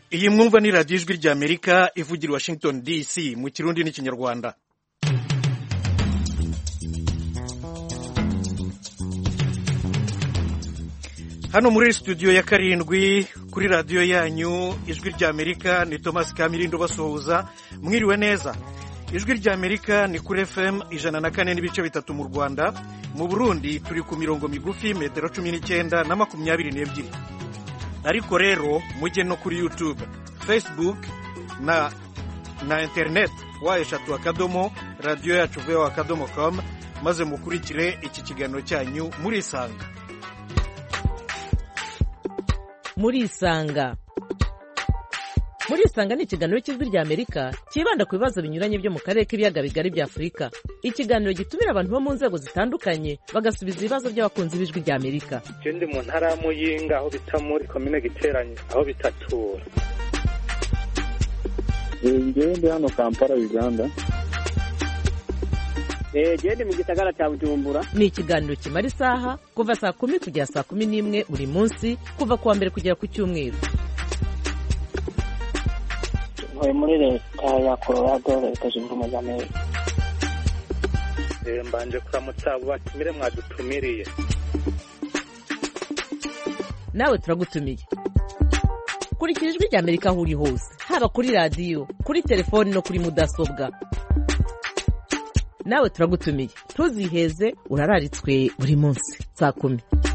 iyi mwumva ni radiyo ijwi ry'Amerika ivugira Washington DC mu kirundi n'ikinyarwanda. Hano muri studio ya karindwi kuri radiyo yanyu ijwi ry'Amerika ni Thomas Kamirindo basuhuza. Mwiriwe neza. Ijwi ry'Amerika ni kuri FM 104.3 mu Rwanda, mu Burundi turi ku mirongo migufi metero 19 na 22. Ariko rero mujye no kuri YouTube, Facebook na internet wayeshatu akadomo radio yacu voa.com maze mukurikire iki kiganiro cyanyu muri Isanga. Muri Isanga ni ikiganiro cy'ijwi ry'Amerika kibanda ku bibazo binyuranye byo mu karere k'ibiyaga bigari bya Afurika. Ikiganiro gitumira abantu bo mu nzego zitandukanye bagasubiza ibibazo by'abakunzi b'ijwi ry'Amerika. Ndi mu ntara ya Muyinga aho bita muri komine Giteranye aho bitatura. Ndi hano Kampala Uganda. Ndi mu gisagara cya Bujumbura. Ni ikiganiro kimara isaha kuva saa 10 kugera saa 11 buri munsi kuva kuwa mbere kugera ku cyumweru. Muri leta ya Colorado leta zunze ubumwe za Amerika. Mbanje kuramutsa abo batumire mwadutumiriye. Nawe turagutumiye. Kurikira ijwi ry'Amerika aho uri hose, haba kuri radiyo, kuri telefoni no kuri mudasobwa. Nawe turagutumiye. Ntuziheze, urararitswe buri munsi saa 10.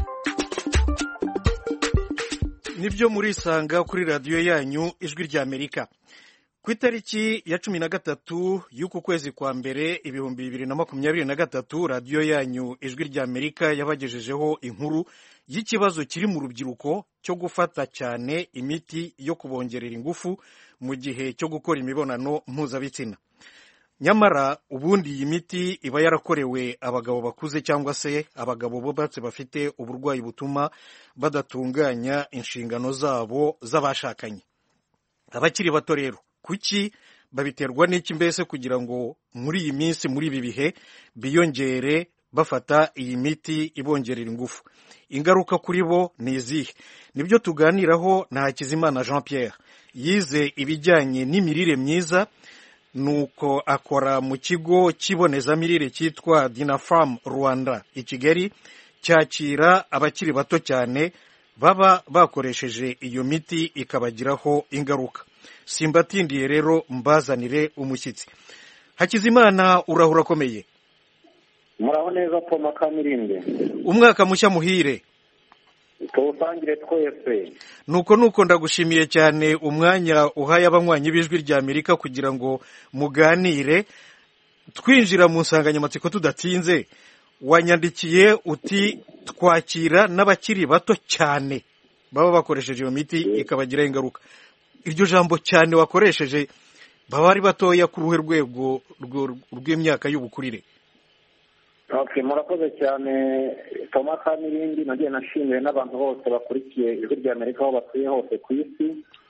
Nibyo muri Isanga kuri radiyo yanyu ijwi ry'Amerika. Ku itariki ya 13 y'uku kwezi kwa mbere 2023 radiyo yanyu ijwi ry'Amerika yabagejejeho inkuru y'ikibazo kiri mu rubyiruko cyo gufata cyane imiti yo kubongerera ingufu mu gihe cyo gukora imibonano mpuzabitsina. Nyamara ubundi iyi miti iba yarakorewe abagabo bakuze cyangwa se abagabo bubatse bafite uburwayi butuma badatunganya inshingano zabo z'abashakanye. Abakiri bato rero kuki babiterwa n'iki mbese kugira ngo muri iyi minsi muri ibi bihe biyongere bafata iyi miti ibongerera ingufu? Ingaruka kuri bo ni izihe? Nibyo tuganiraho na Hakizimana Jean Pierre. Yize ibijyanye n'imirire myiza, nuko akora mu kigo cy'ibonezamirire cyitwa Dinafarm Rwanda i Kigali, cyakira abakiri bato cyane baba bakoresheje iyo miti ikabagiraho ingaruka. Simbatindiye rero mbazanire umushyitsi. Hakizimana, urahura komeye? Muraho neza Poma Kamirinde. Umwaka mushya muhire. Tuwusangire twese. Nuko ndagushimiye cyane umwanya uhaye abanywanyi b'ijwi ry'Amerika kugira ngo muganire. Twinjira mu nsanganyamatsiko tudatinze, wanyandikiye uti twakira n'abakiri bato cyane baba bakoresheje iyo miti ikabagiraho ingaruka. Iryo jambo cyane wakoresheje baba ari batoya ku ruhe rwego rw'imyaka y'ubukurire? Okay, murakoze cyane Thomas Kamirindi. Nagiye nashimiye n'abantu bose bakurikiye ijwi ry'Amerika aho batuye hose ku isi.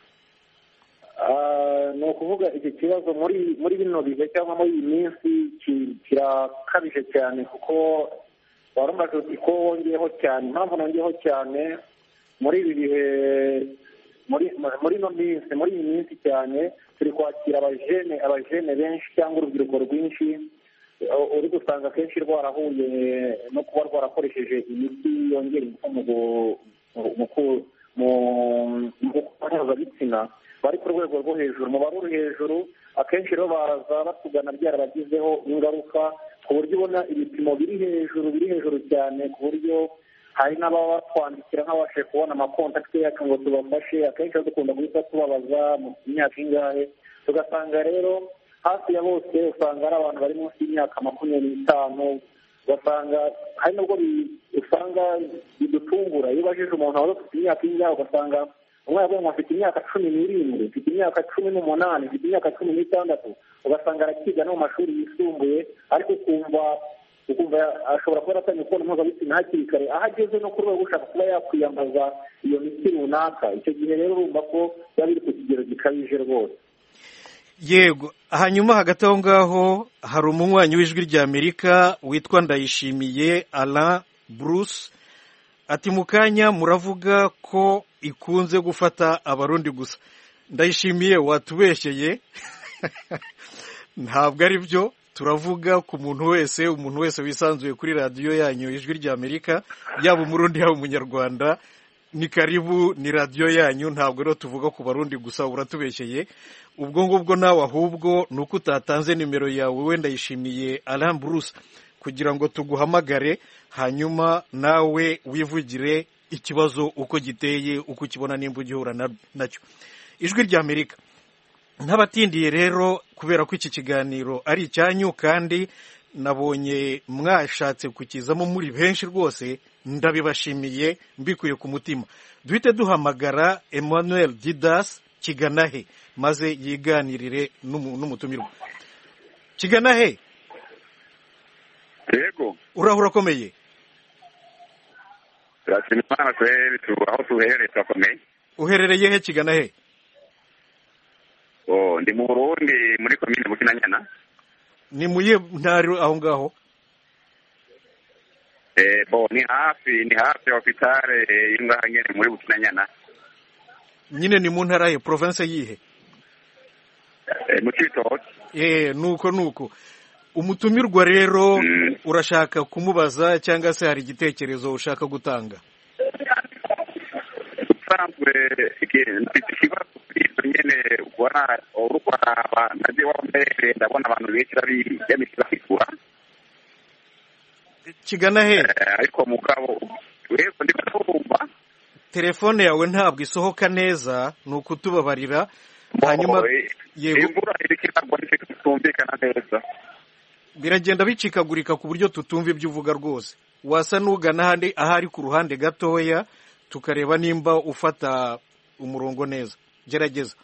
Ni ukuvuga iki kibazo muri bino bihe cyangwa muri iyi minsi kirakabije cyane, kuko warumvaje uti ko wongeyeho cyane. Impamvu nongeyeho cyane muri ibi bihe, muri iyi minsi cyane turi kwakira abajene benshi cyangwa urubyiruko rwinshi uri gusanga kenshi rwarahuye no kuba rwarakoresheje imiti yongera ingufu mu mpuzabitsina, bari ku rwego rwo hejuru. Mu bari hejuru akenshi rero baza batugana byarabagizeho ingaruka, ku buryo ubona ibipimo biri hejuru cyane, ku buryo hari n'ababa batwandikira nk'abashe kubona amakontakiti yacu ngo tubafashe. Akenshi dukunda guhita tubabaza mu myaka ingahe, tugasanga rero hafi ya bose usanga ari abantu bari munsi y'imyaka 25. ugasanga hari nubwo usanga bidutungura iyo ubajije umuntu wari ufite imyaka ingahe, ugasanga umwe yavuye ngo afite imyaka 17, afite imyaka 18, afite imyaka 16, ugasanga arakiga no mu mashuri yisumbuye, ariko ukumva ashobora kuba aratanye kubona mpuzabitsina hakiri kare, aho ageze no ku rwego ushaka kuba yakwiyambaza iyo miti runaka. Icyo gihe rero urumva ko biba biri ku kigero gikabije rwose. Yego, hanyuma hagati aho ngaho hari umunywanyi w'ijwi ry'Amerika witwa Ndayishimiye Alain Bruce, ati mu kanya muravuga ko ikunze gufata abarundi gusa. Ndayishimiye watubeshyeye ntabwo ari byo. Turavuga ku umuntu wese wisanzuye kuri radiyo yanyu ijwi ry'Amerika, yaba umurundi yaba umunyarwanda, ni karibu, ni radiyo yanyu. Ntabwo rero tuvuga ku barundi gusa, uratubeshyeye. Ubwo ngubwo nawe ahubwo ni uko utatanze nimero yawe, wenda yishimiye Alain Bruce, kugira ngo tuguhamagare hanyuma nawe wivugire ikibazo uko giteye, uko ukibona, nimba ugihura nacyo. Ijwi ry'Amerika ntabatindiye rero, kubera ko iki kiganiro ari icyanyu kandi nabonye mwashatse kukizamo muri benshi rwose, ndabibashimiye mbikuye ku mutima. Duhite duhamagara Emmanuel Didas Kiganahe maze yiganirire n'umutumirwa. Kiganahe, yego, urahura komeye? Imana kweli, aho tuherereye turakomeye. Uherereye he Kiganahe? Ndi mu Burundi muri komine Bukinanyana. Ni muye ntari aho ngaho? Ni hafi ya hopitale y'ingaha nyene muri Bukinanyana. Nyine ni mu ntara ye, province yihe? Mu Cibitoke. Nuko umutumirwa rero urashaka kumubaza cyangwa se hari igitekerezo ushaka gutanga? Usanzwe ikibazo nyene ubona urukwa naje wambaye, ndabona abantu benshi bari yamikira Kiganahe, ariko mugabo wewe ndibumva telefone yawe ntabwo isohoka neza, nuko utubabarira. Hanyuma yego, imvura irikiragwa n'icyo tutumvikana neza, biragenda bicikagurika ku buryo tutumva ibyo uvuga rwose. Wasa n'ugana ahari ku ruhande gatoya tukareba nimba ufata umurongo neza. Gerageza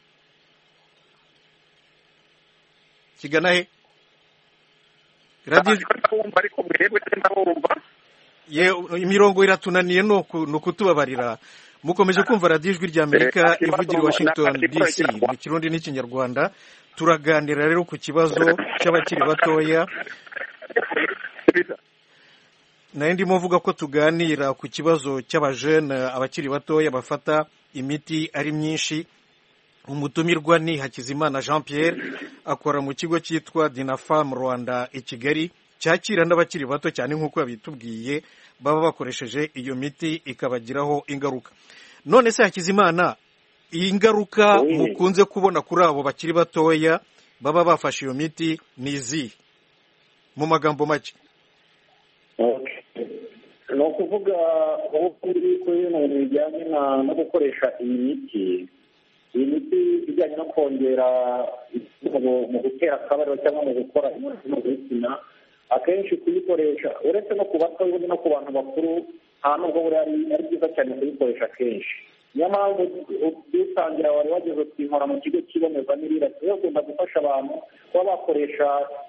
Kiganahe. Radio ariko mwebwe ndabumva. Imirongo iratunaniye, no kutubabarira. Mukomeje kumva radiyo ijwi ry'Amerika ivugira i Washington DC mu Kirundi n'Ikinyarwanda. Turaganira rero ku kibazo cy'abakiri batoya. Naye ndimo mvuga ko tuganira ku kibazo cy'abajene, abakiri batoya bafata imiti ari myinshi. Umutumirwa ni Hakizimana Jean Pierre, akora mu kigo cyitwa Dinafam Rwanda i Kigali, cyakira n'abakiri bato cyane nk'uko yabitubwiye, baba bakoresheje iyo miti ikabagiraho ingaruka. None se Hakizimana, iyi ngaruka mukunze kubona kuri abo bakiri batoya baba bafashe iyo miti ni izihe mu magambo make? ni ukuvuga aho kuri ibintu bijyanye no gukoresha iyi miti ijyanye no kongera mu gutera akabariro cyangwa mu gukora imibonano mpuzabitsina, akenshi kuyikoresha uretse no ku bato no ku bantu bakuru, nta nubwo buriya ari byiza cyane kuyikoresha kenshi. niyo mpamvu dutangira wari wageze uti nkora mu kigo cy'ibonezamirire, rero ugomba gufasha abantu kuba bakoresha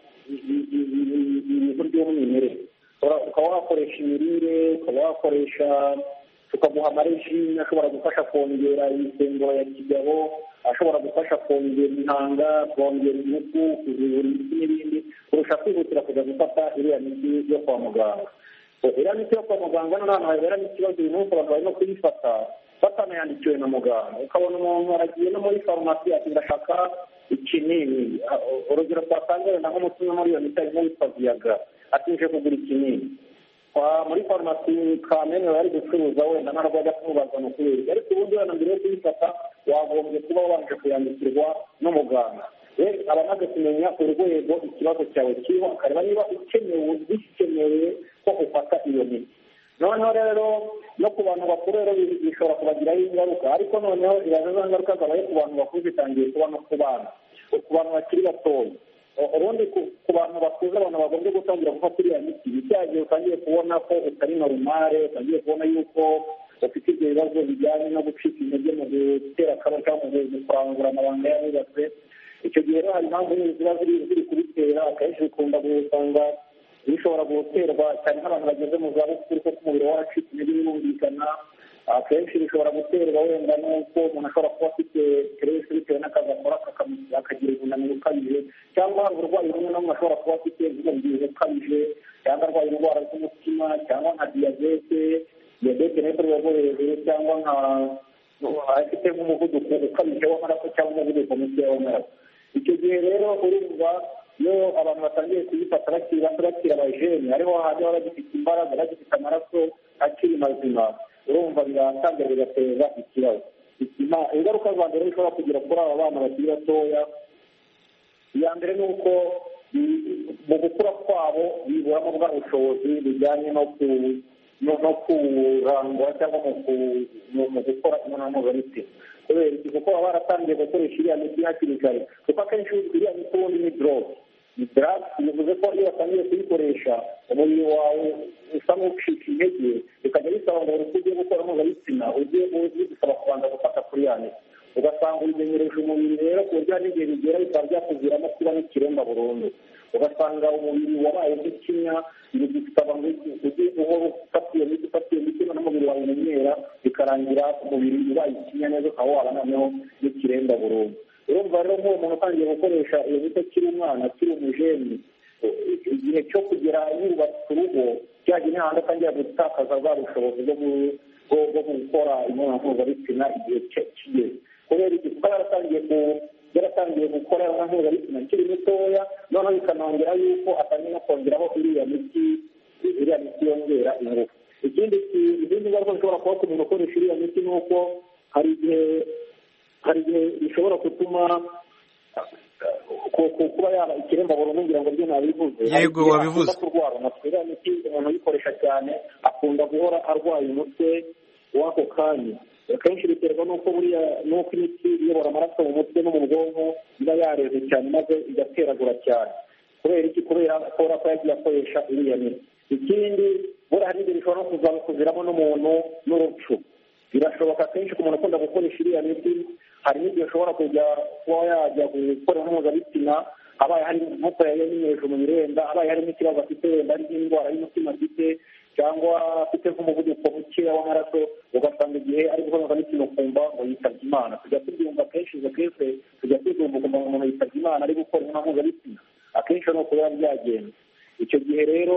ibintu by'umwimerere. Ukaba wakoresha imirire, ukaba wakoresha, tukaguha amarejime ashobora gufasha kongera imisemburo ya kigabo, ashobora gufasha kongera intanga, kongera ingufu, kuzibura imiti n'ibindi, kurusha kwihutira kujya gufata iriya miti yo kwa muganga. Iriya miti yo kwa muganga n'ahantu habera n'ikibazo uyu munsi abantu barimo kuyifata batanayandikiwe na muganga. Ukabona umuntu aragiye no muri farumasi ati ndashaka ikinini, urugero twatanze wenda nk'umuti muri iyo miti harimo witwa Viagra, ati nje kugura ikinini. Muri farumasi Kamene bari gucuruza wenda ntabwo ajya kumubaza mu kubera, ariko ubundi wenda mbere yo kuyifata wagombye kuba wabanje kuyandikirwa n'umuganga. Abamaze kumenya urwego ikibazo cyawe kiriho, akareba niba bikenewe ko ufata iyo miti. noneho rero no ku bantu bakuru rero bishobora kubagiraho ingaruka, ariko noneho izo ngaruka zabaye ku bantu bakuru zitangiye kuba no ku bana, ku bantu bakiri batoya. Ubundi ku bantu bakuze, abantu bagombye gutangira gufata iriya miti, icyagihe utangiye kubona ko utari normale, utangiye kubona yuko ufite ibyo bibazo bijyanye no gucika intege mu gutera akabariro cyangwa mu kurangura amabanga y'abubatse, icyo gihe rero hari impamvu ziba ziri kubitera. Akenshi bikunda gusanga bishobora guterwa cyane nk'abantu bageze mu zabukuru kuko umubiri waracitse intege birumvikana. Akenshi bishobora guterwa wenda n'uko umuntu ashobora kuba afite stress bitewe n'akazi akora akagira umunaniro ukabije, cyangwa hari uburwayi bumwe na bumwe ashobora kuba afite nk'umubyibuho ukabije, cyangwa arwaye indwara z'umutima, cyangwa nka diyabete nayo ku rwego rwo hejuru, cyangwa afite nk'umuvuduko ukabije w'amaraso cyangwa umuvuduko muke w'amaraso. Icyo gihe rero urumva iyo abantu batangiye kuyifata bakiri bato bakiri abajene hariho hajya bagifite imbaraga bagifite amaraso akiri mazima, urumva biratangira bigateza ikibazo. Ingaruka za mbere bishobora kugira kuri aba bana bakiri batoya, iya mbere ni uko mu gukura kwabo biburamo bwa bushobozi bijyanye no kurangwa cyangwa mu gukora imibonano mpuzabitsina. Kubera iki? Kuko baba baratangiye gukoresha iriya miti hakiri kare, kuko akenshi iriya miti ubundi ni drogue. Ni drugs, bivuze ko iyo watangiye kuyikoresha umubiri wawe usa n'ucika intege, bikajya bisaba ngo buri uko ugiye gukora mpuzabitsina ujye bisaba kubanza gufata kuri ya miti, ugasanga ubimenyereje umubiri rero ku buryo hari igihe bigera bikaba byakuviramo kuba n'ikiremba burundu. Ugasanga umubiri wabaye nk'ikinya, bigusaba ngo ujye uhora ufata iyo miti n'umubiri wawe umenyera, bikarangira umubiri ubaye ikinya neza ukaba waba noneho n'ikiremba burundu. Urumva rero nk'uwo muntu utangiye gukoresha iyo miti akiri umwana, akiri umujeni, igihe cyo kugera yubatse urugo cyangwa n'ahandi atangira gutakaza bwa bushobozi bwo gukora imibonano mpuzabitsina igihe kigeze. Kubera iki? kuko yaratangiye gukora imibonano mpuzabitsina akiri mutoya, noneho bikanongera yuko atangiye no kongeraho iriya miti yongera ingufu. Izindi ngaruka zishobora kuba ku muntu ukoresha iriya miti ni uko hari igihe bishobora gutuma kuba yaba ikiremba burundu, ngira ngo byo nabivuze. Yego, wabivuze. Kurwara umutwe, iriya miti umuntu uyikoresha cyane akunda guhora arwaye umutwe w'ako kanya. Akenshi biterwa n'uko imiti iyobora amaraso mu mutwe no mu bwonko iba yareze cyane maze igateragura cyane. Kubera iki? Kubera ko yagiye akoresha iriya miti. Ikindi, buriya hari igihe bishobora no kuviramo n'umuntu n'urupfu. Birashoboka kenshi ku muntu ukunda gukoresha iriya miti, hari n'igihe ashobora kuba yajya gukora mpuzabitsina abaye hari nk'uko yayimenyereje umubiri wenda, abaye harimo ikibazo afite wenda ari nk'indwara y'umutima afite cyangwa afite nk'umuvuduko mukeya w'amaraso, ugasanga igihe ari gukora mpuzabitsina ukumva ngo yitabye Imana. Tujya tubyumva kenshi izo kese, tujya tubyumva ukumva ngo umuntu yitabye Imana ari gukora imibonano mpuzabitsina, akenshi ni uko biba byagenda. Icyo gihe rero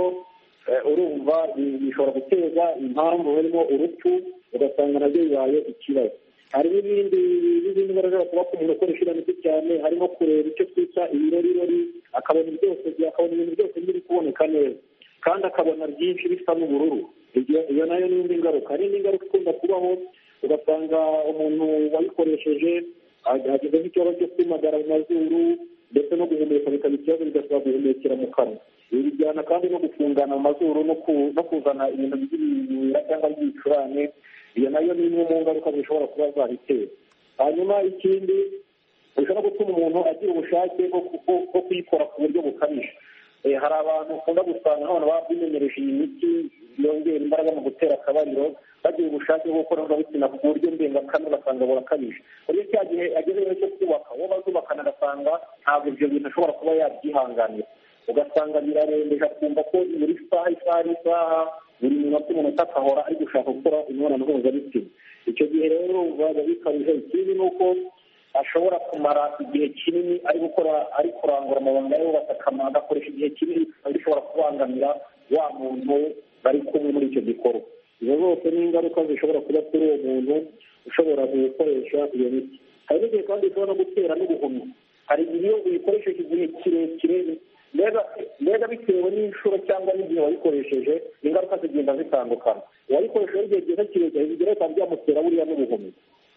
urumva bishobora guteza impamvu harimo urupfu, ugasanga nabyo bibaye ikibazo. Hari n'izindi ngaruka kuba ku muntu ukoresha iriya miti cyane, harimo kureba icyo twita ibirorirori, akabona ibintu byose biri kuboneka neza kandi akabona byinshi bisa n'ubururu. Iyo nayo ni indi ngaruka. Hari indi ngaruka ikunda kubaho, ugasanga umuntu wayikoresheje ageze nk'ikibazo cyo kwimagara mu mazuru ndetse no guhumeka bikaba ikibazo, bigasaba guhumekera mu kanwa. Ibi bijyana kandi no gufungana mu mazuru no kuzana ibintu by'ibimyira cyangwa by'ibicurane. Iyo nayo ni imwe mu ngaruka zishobora kuba zabitera. Hanyuma ikindi, bishobora gutuma umuntu agira ubushake bwo kuyikora ku buryo bukabije. Hari abantu ukunda gusanga none bimenyereje iyi miti yongera imbaraga mu gutera akabariro, bagira ubushake bwo gukora mpuzabitsina ku buryo ndengakamere, ugasanga burakabije. Muri cya gihe ageze igihe cyo kubaka, uwo bazubakana agasanga ntabwo ibyo bintu ashobora kuba yabyihanganira, ugasanga birarembeje, akumva ko buri isaha buri munota akahora ari gushaka gukora imibonano mpuzabitsina. Icyo gihe rero biba bikabije. Ikindi ni uko ashobora kumara igihe kinini ari kurangura amabanga yubatse, agakoresha igihe kinini, bishobora kubangamira wa muntu bari kumwe muri icyo gikorwa. Izo zose ni ingaruka zishobora kuba kuri uwo muntu ushobora gukoresha iyo miti. Hari n'igihe kandi bishobora no gutera n'ubuhumyi. Hari igihe iyo uyikoresheje igihe kirekire, mbega bitewe n'inshuro cyangwa n'igihe wayikoresheje, ingaruka zigenda zitandukana. Uwayikoresheje igihe kiza kirekire bigera bikaba byamutera buriya n'ubuhumyi,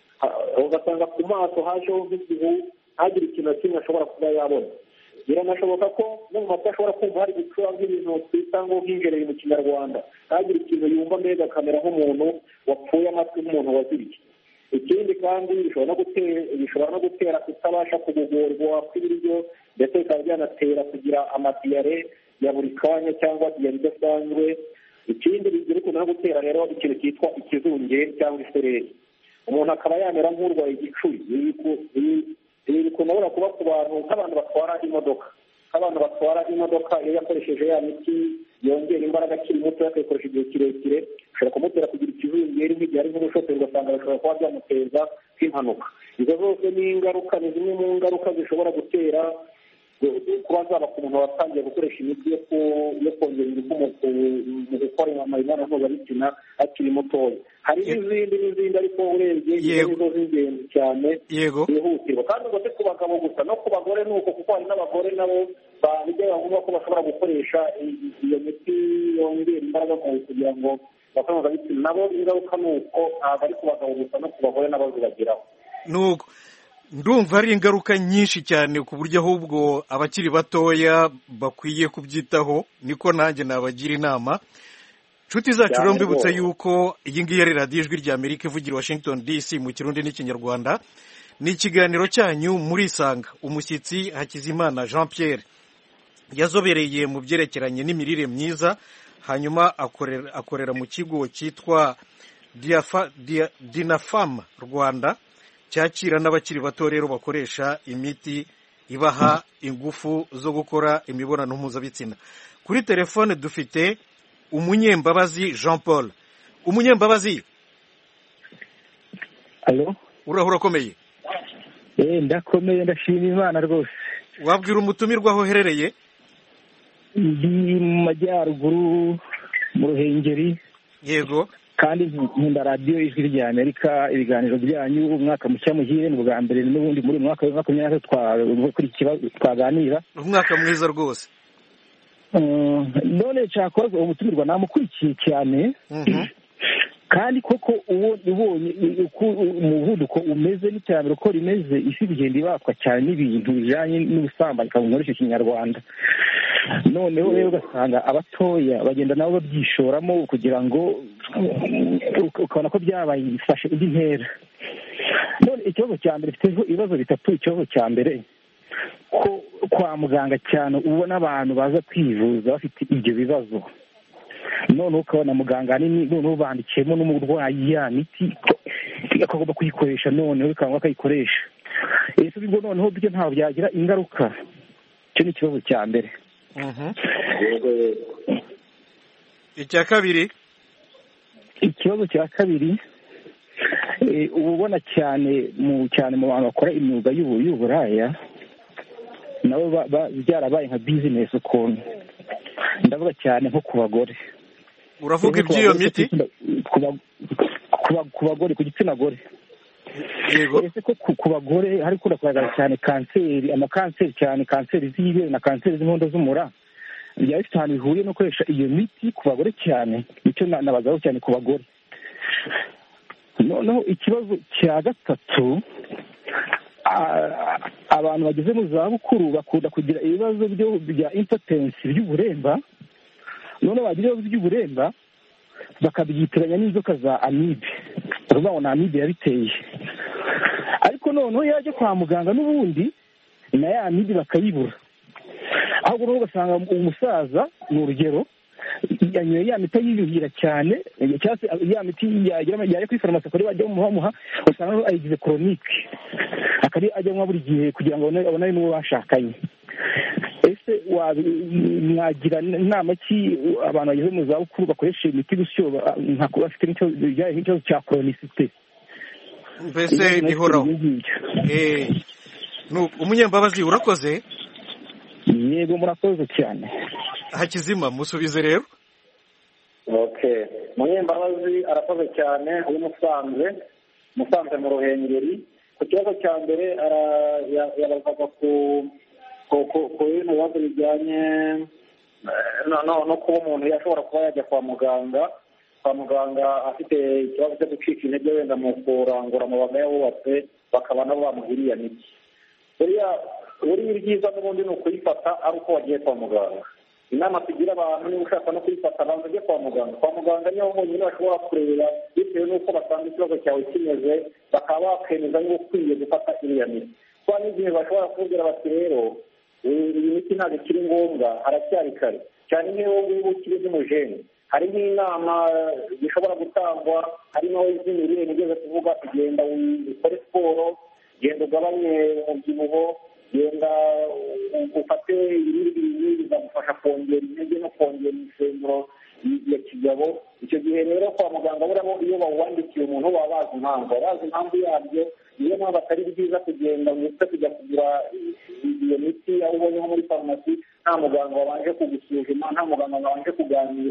ugasanga ku maso hajeho nk'igihu, ntagire ikintu na kimwe ashobora kuba yabona. Biranashoboka ko no mu matwi ashobora kumva hari gucura nk'ibintu twita ngo nk'injereri mu Kinyarwanda, ntagire ikintu yumva, mbega akamera nk'umuntu wapfuye amatwi, nk'umuntu waziriye. Ikindi kandi bishobora no gutera kutabasha kugogorwa kw'ibiryo, ndetse bikaba byanatera kugira amadiyare ya buri kanya cyangwa diyare idasanzwe. Ikindi bikunda no gutera rero ikintu cyitwa ikizungeri cyangwa isereri, umuntu akaba yamera nk'urwaye igicuri. Ibi bikunda kuba ku bantu nk'abantu batwara imodoka, iyo yakoresheje ya miti yongera imbaraga akiri muto, akayikoresha igihe kirekire, bishobora kumutera kugira ikizungeri, nk'igihe ari nk'umushoferi, ugasanga bishobora kuba byamuteza nk'impanuka. Izo zose ni zimwe mu ngaruka zishobora gutera kuba zaba ku muntu watangiye gukoresha imiti yo kongera ingufu mu gukora imibonano mpuzabitsina akiri mutoya. Hari n'izindi ariko urebye izo z'ingenzi cyane zihutirwa, kandi ubwo si ku bagabo gusa no ku bagore ni uko, kuko hari n'abagore nabo bijya bavuga ko bashobora gukoresha iyo miti yongera imbaraga kugira ngo bakore mpuzabitsina, nabo ingaruka ni uko ntabwo ari ku bagabo gusa no ku bagore nabo zibageraho. Nuko ndumva ari ingaruka nyinshi cyane ku buryo ahubwo abakiri batoya bakwiye kubyitaho, niko nanjye nabagira inama. Nshuti zacu rero mbibutsa yuko iyi ngiyi ari radiyo ijwi rya Amerika ivugira Washington DC mu Kirundi n'Ikinyarwanda. Ni ikiganiro cyanyu murisanga. Umushyitsi Hakizimana Jean Pierre yazobereye mu byerekeranye n'imirire myiza, hanyuma akorera mu kigo cyitwa Dinafam Rwanda cyakira n'abakiri bato rero bakoresha imiti ibaha ingufu zo gukora imibonano mpuzabitsina. Kuri telefone dufite Umunyembabazi Jean Paul. Umunyembabazi, alo, urakomeye? Ndakomeye, ndashima Imana rwose. Wabwira umutumirwa aho uherereye? Ndi mu majyaruguru mu Ruhengeri. Yego. Kandi nkunda radiyo ijwi rya Amerika, ibiganiro byanyu, umwaka mushya muhire, ni ubwa mbere n'ubundi muri mwaka wa 2023 twaganira. Umwaka mwiza rwose. None cyakoze umutumirwa namukurikiye cyane. Kandi koko ubonye umuvuduko umeze n'iterambere uko rimeze, isi bigenda ibakwa cyane n'ibintu bijyanye n'ubusambanyi nkoresha ikinyarwanda. Noneho rero ugasanga abatoya bagenda nabo babyishoramo kugira ngo ukabona ko byabaye bifashe indi ntera. None ikibazo cya mbere gifite ibibazo bitatu. Ikibazo cya mbere ko kwa muganga cyane ubona abantu baza kwivuza bafite ibyo bibazo, none ukabona muganga nini noneho bandikiyemo n'umurwayi ya miti akagomba kuyikoresha, none bikanga akayikoresha. Ese ubwo noneho byo ntaho byagira ingaruka. Icyo ni ikibazo cya mbere. Icya kabiri, ikibazo cya kabiri uba ubona cyane mu bantu bakora imyuga y'uburaya nabo byarabaye nka bizinesi ukuntu. Ndavuga cyane nko ku bagore. Uravuga iby'iyo miti? Ku bagore, ku gitsina gore. Yego. Ese ko ku bagore hari kugaragara cyane kanseri, amakanseri cyane, kanseri z'ibere na kanseri z'inkondo z'umura, byaba bifite ahantu bihuriye no gukoresha iyo miti ku bagore cyane. Nicyo nabazaho cyane ku bagore. Noneho ikibazo cya gatatu, abantu bageze mu zabukuru bakunda kugira ibibazo bya impotence by'uburemba. None bagira ibibazo by'uburemba bakabyitiranya n'inzoka za amibe, bavuga ngo ni amibe yabiteye. Ariko noneho yajya kwa muganga n'ubundi na ya amibe bakayibura. Ahubwo rero ugasanga umusaza ni urugero yanyoye ya miti yiyuhira cyane, cyangwa ya miti yajya kuri farumasi akaba bajya bamuha, usanga ayigize koronike, akaba ajyanwa buri gihe kugira ngo abone n'uwo bashakanye. Ese mwagira inama ki abantu bageze mu zabukuru bakoresha imiti gutyo nka bafite nk'ikibazo cya koronisite? Mbese nihoraho. Umunyembabazi urakoze. Yego, murakoze cyane. Hakizima musubize rero. Okay, Munyembabazi arakoze cyane, uri Musanze mu Ruhengeri. Ku kibazo cya mbere yabazaga ku bintu bibazo bijyanye no kuba umuntu yashobora kuba yajya kwa muganga afite ikibazo cyo gucika intege wenda mu kurangura amabanga y'abubatse, bakaba nabo bamuhiriye miti. Buriya ibyiza n'ubundi ni ukuyifata ari uko wagiye kwa muganga. Inama tugira abantu, niba ushaka no kuyifata banza ujye kwa muganga. Kwa muganga niho honyine bashobora kureba bitewe n'uko basanga ikibazo cyawe kimeze, bakaba bakemeza niba ukwiye gufata iriya miti. Kuba n'igihe bashobora kubwira bati rero iyi miti ntabwo ikiri ngombwa, haracyari kare cyane nk'iyo ngubu ukiri nk'umujene. Hari nk'inama zishobora gutangwa, harimo iz'imirire nigeze kuvuga, kugenda ukore siporo, genda ugabanye umubyibuho, genda ufate ibiribwa bizagufasha kongera intege no kongera imisemburo ya kigabo. Icyo gihe rero kwa muganga buramo iyo bawuwandikiye umuntu baba bazi impamvu yabyo. Niyo mpamvu atari byiza kugenda ndetse kujya kugura iyo miti aho ubonye nko muri farumasi nta muganga wabanje kugusuzuma, nta muganga wabanje kuganira